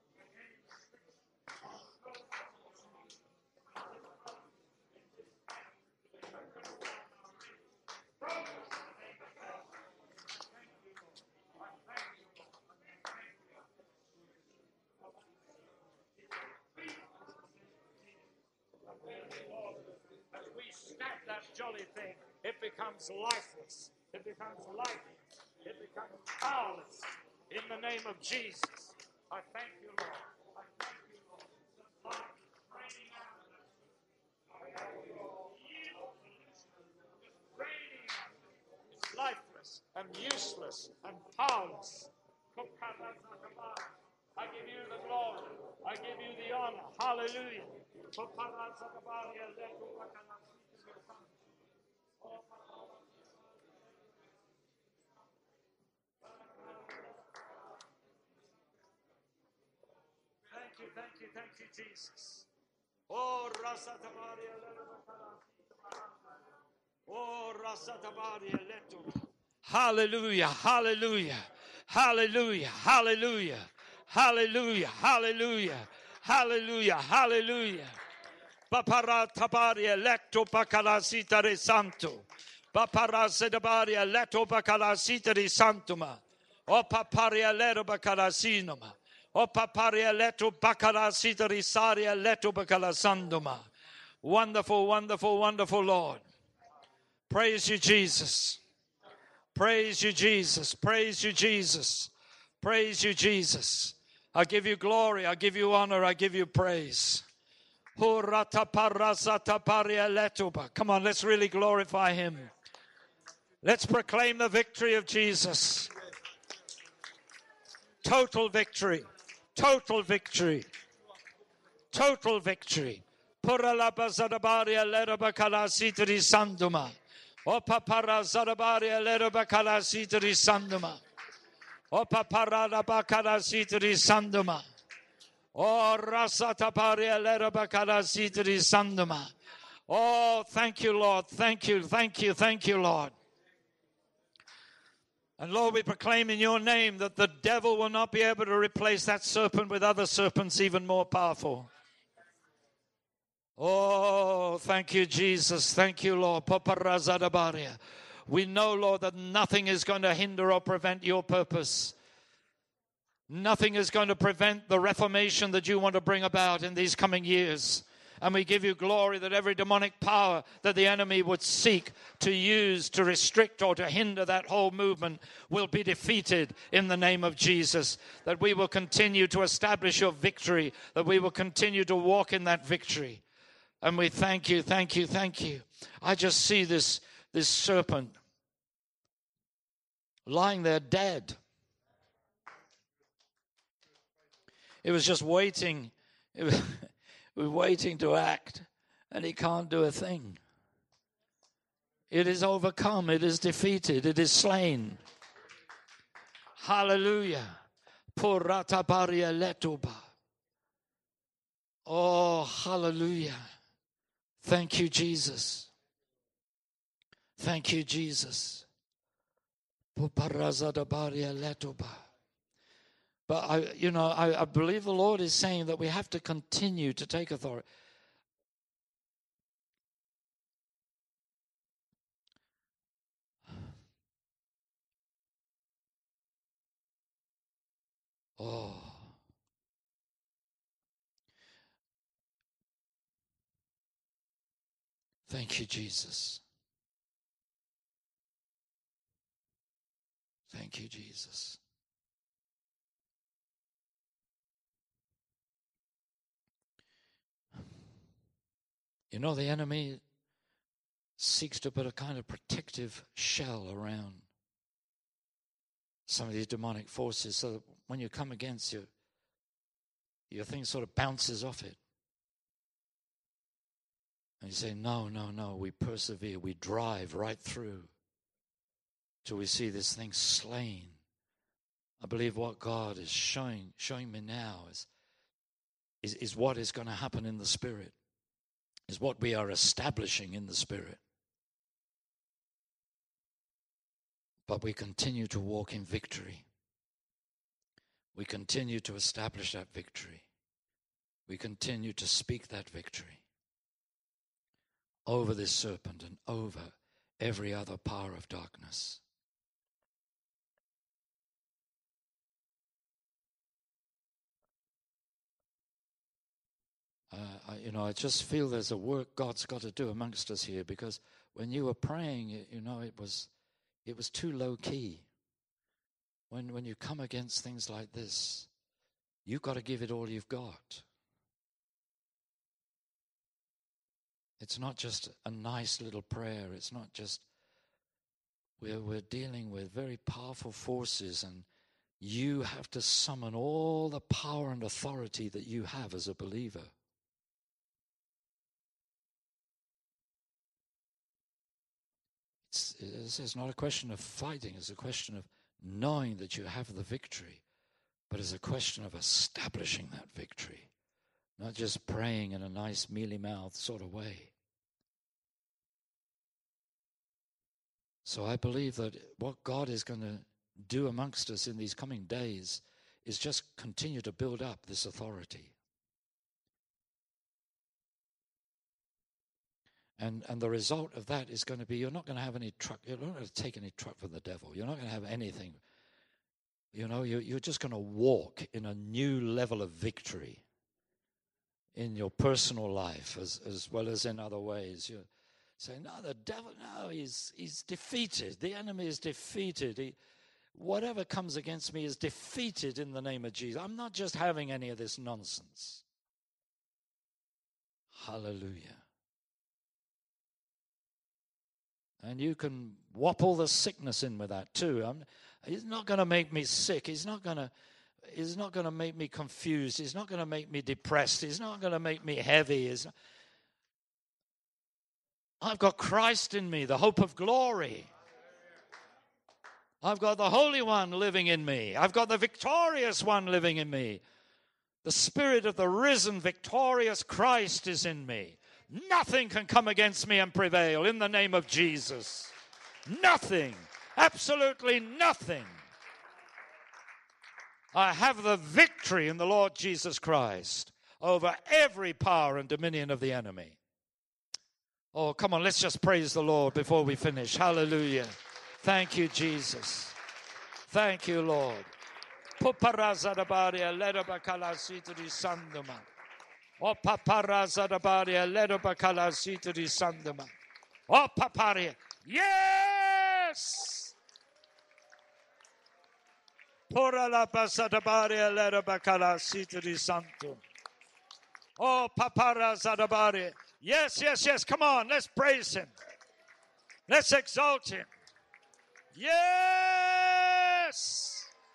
As we snap that jolly thing, it becomes lifeless. It becomes lifeless. It becomes powerless. In the name of Jesus, I thank you, Lord. I thank you, Lord. The life is raining out of us. It's raining out of us. It's lifeless and useless and powerless. I give you the glory. I give you the honor. Hallelujah. Thank you, Jesus. Oh, Rasatabaria, oh, Rasatabaria, hallelujah, hallelujah, hallelujah, hallelujah, hallelujah, hallelujah, hallelujah, hallelujah. Papara tabaria letto bacalasita re santo. Papara sedabaria letto bacalasita re santuma. O paparia letto bacalasinoma. O paparia letto bacalasita re saria letto bacalasandoma. Wonderful, wonderful, wonderful Lord. Praise you, Jesus. Praise you, Jesus. Praise you, Jesus. Praise you, Jesus. I give you glory. I give you honor. I give you praise. Come on, let's really glorify him. Let's proclaim the victory of Jesus. Total victory. Total victory. Total victory. Puralabazadabaria lerabakala sitri sanduma. O papara zadabaria lerabakala sitri sanduma. O papara labakala sitri sanduma. Oh, rasataparia lerabakala sitri sanduma. Oh, thank you, Lord. Thank you, thank you, thank you, Lord. And Lord, we proclaim in your name that the devil will not be able to replace that serpent with other serpents even more powerful. Oh, thank you, Jesus. Thank you, Lord. We know, Lord, that nothing is going to hinder or prevent your purpose. Nothing is going to prevent the reformation that you want to bring about in these coming years. And we give you glory that every demonic power that the enemy would seek to use to restrict or to hinder that whole movement will be defeated in the name of Jesus. That we will continue to establish your victory, that we will continue to walk in that victory. And we thank you, thank you, thank you. I just see this serpent lying there dead. It was just waiting. It was waiting to act, and he can't do a thing. It is overcome. It is defeated. It is slain. Hallelujah. Puratabaria letuba. Oh, hallelujah. Thank you, Jesus. Thank you, Jesus. Puparazadabaria letuba. But I believe the Lord is saying that we have to continue to take authority. Oh. Thank you, Jesus. Thank you, Jesus. You know, the enemy seeks to put a kind of protective shell around some of these demonic forces so that when you come against your thing sort of bounces off it. And you say, no, we persevere, we drive right through till we see this thing slain. I believe what God is showing me now is what is going to happen in the Spirit, is what we are establishing in the Spirit. But we continue to walk in victory. We continue to establish that victory. We continue to speak that victory over this serpent and over every other power of darkness. I just feel there's a work God's got to do amongst us here, because when you were praying, it was too low key. When you come against things like this, you've got to give it all you've got. It's not just a nice little prayer. It's not just, we're dealing with very powerful forces, and you have to summon all the power and authority that you have as a believer. It's not a question of fighting. It's a question of knowing that you have the victory. But it's a question of establishing that victory. Not just praying in a nice mealy-mouthed sort of way. So I believe that what God is going to do amongst us in these coming days is just continue to build up this authority. And the result of that is going to be, you're not going to have any truck. You're not going to take any truck from the devil. You're not going to have anything. You're just going to walk in a new level of victory in your personal life as well as in other ways. You're saying, no, the devil, no, he's defeated. The enemy is defeated. Whatever comes against me is defeated in the name of Jesus. I'm not just having any of this nonsense. Hallelujah. And you can whopple the sickness in with that too. He's not going to make me sick. He's not going to make me confused. He's not going to make me depressed. He's not going to make me heavy. I've got Christ in me, the hope of glory. I've got the Holy One living in me. I've got the victorious One living in me. The Spirit of the risen, victorious Christ is in me. Nothing can come against me and prevail in the name of Jesus. Nothing. Absolutely nothing. I have the victory in the Lord Jesus Christ over every power and dominion of the enemy. Oh, come on, let's just praise the Lord before we finish. Hallelujah. Thank you, Jesus. Thank you, Lord. Oh, paparaza da baria, ledo bacala sito di sandama. Oh, paparia. Yes! Pora la passata baria, ledo bacala sito di santo. Oh, paparaza da baria. Yes. Come on, let's praise him. Let's exalt him. Yes!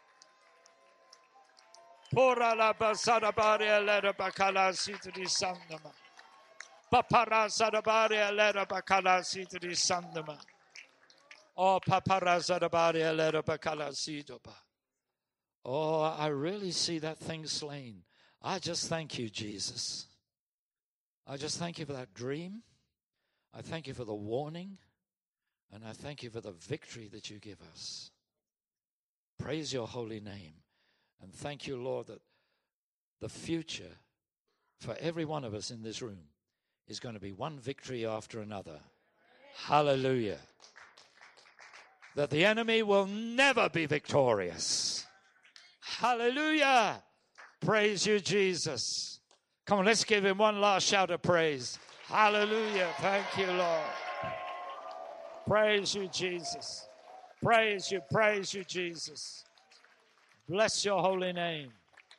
Pora la basada baria lera bacala sito di sandama. Paparaza da baria lera bacala sito di sandama. Oh, paparaza da baria lera bacala sito ba. Oh, I really see that thing slain. I just thank you, Jesus. I just thank you for that dream. I thank you for the warning. And I thank you for the victory that you give us. Praise your holy name. And thank you, Lord, that the future for every one of us in this room is going to be one victory after another. Hallelujah. That the enemy will never be victorious. Hallelujah. Praise you, Jesus. Come on, let's give him one last shout of praise. Hallelujah. Thank you, Lord. Praise you, Jesus. Praise you, Jesus. Bless your holy name.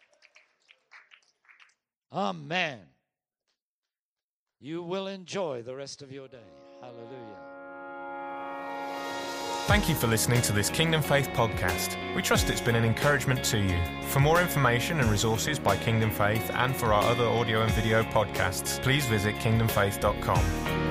Amen. You will enjoy the rest of your day. Hallelujah. Thank you for listening to this Kingdom Faith podcast. We trust it's been an encouragement to you. For more information and resources by Kingdom Faith and for our other audio and video podcasts, please visit kingdomfaith.com.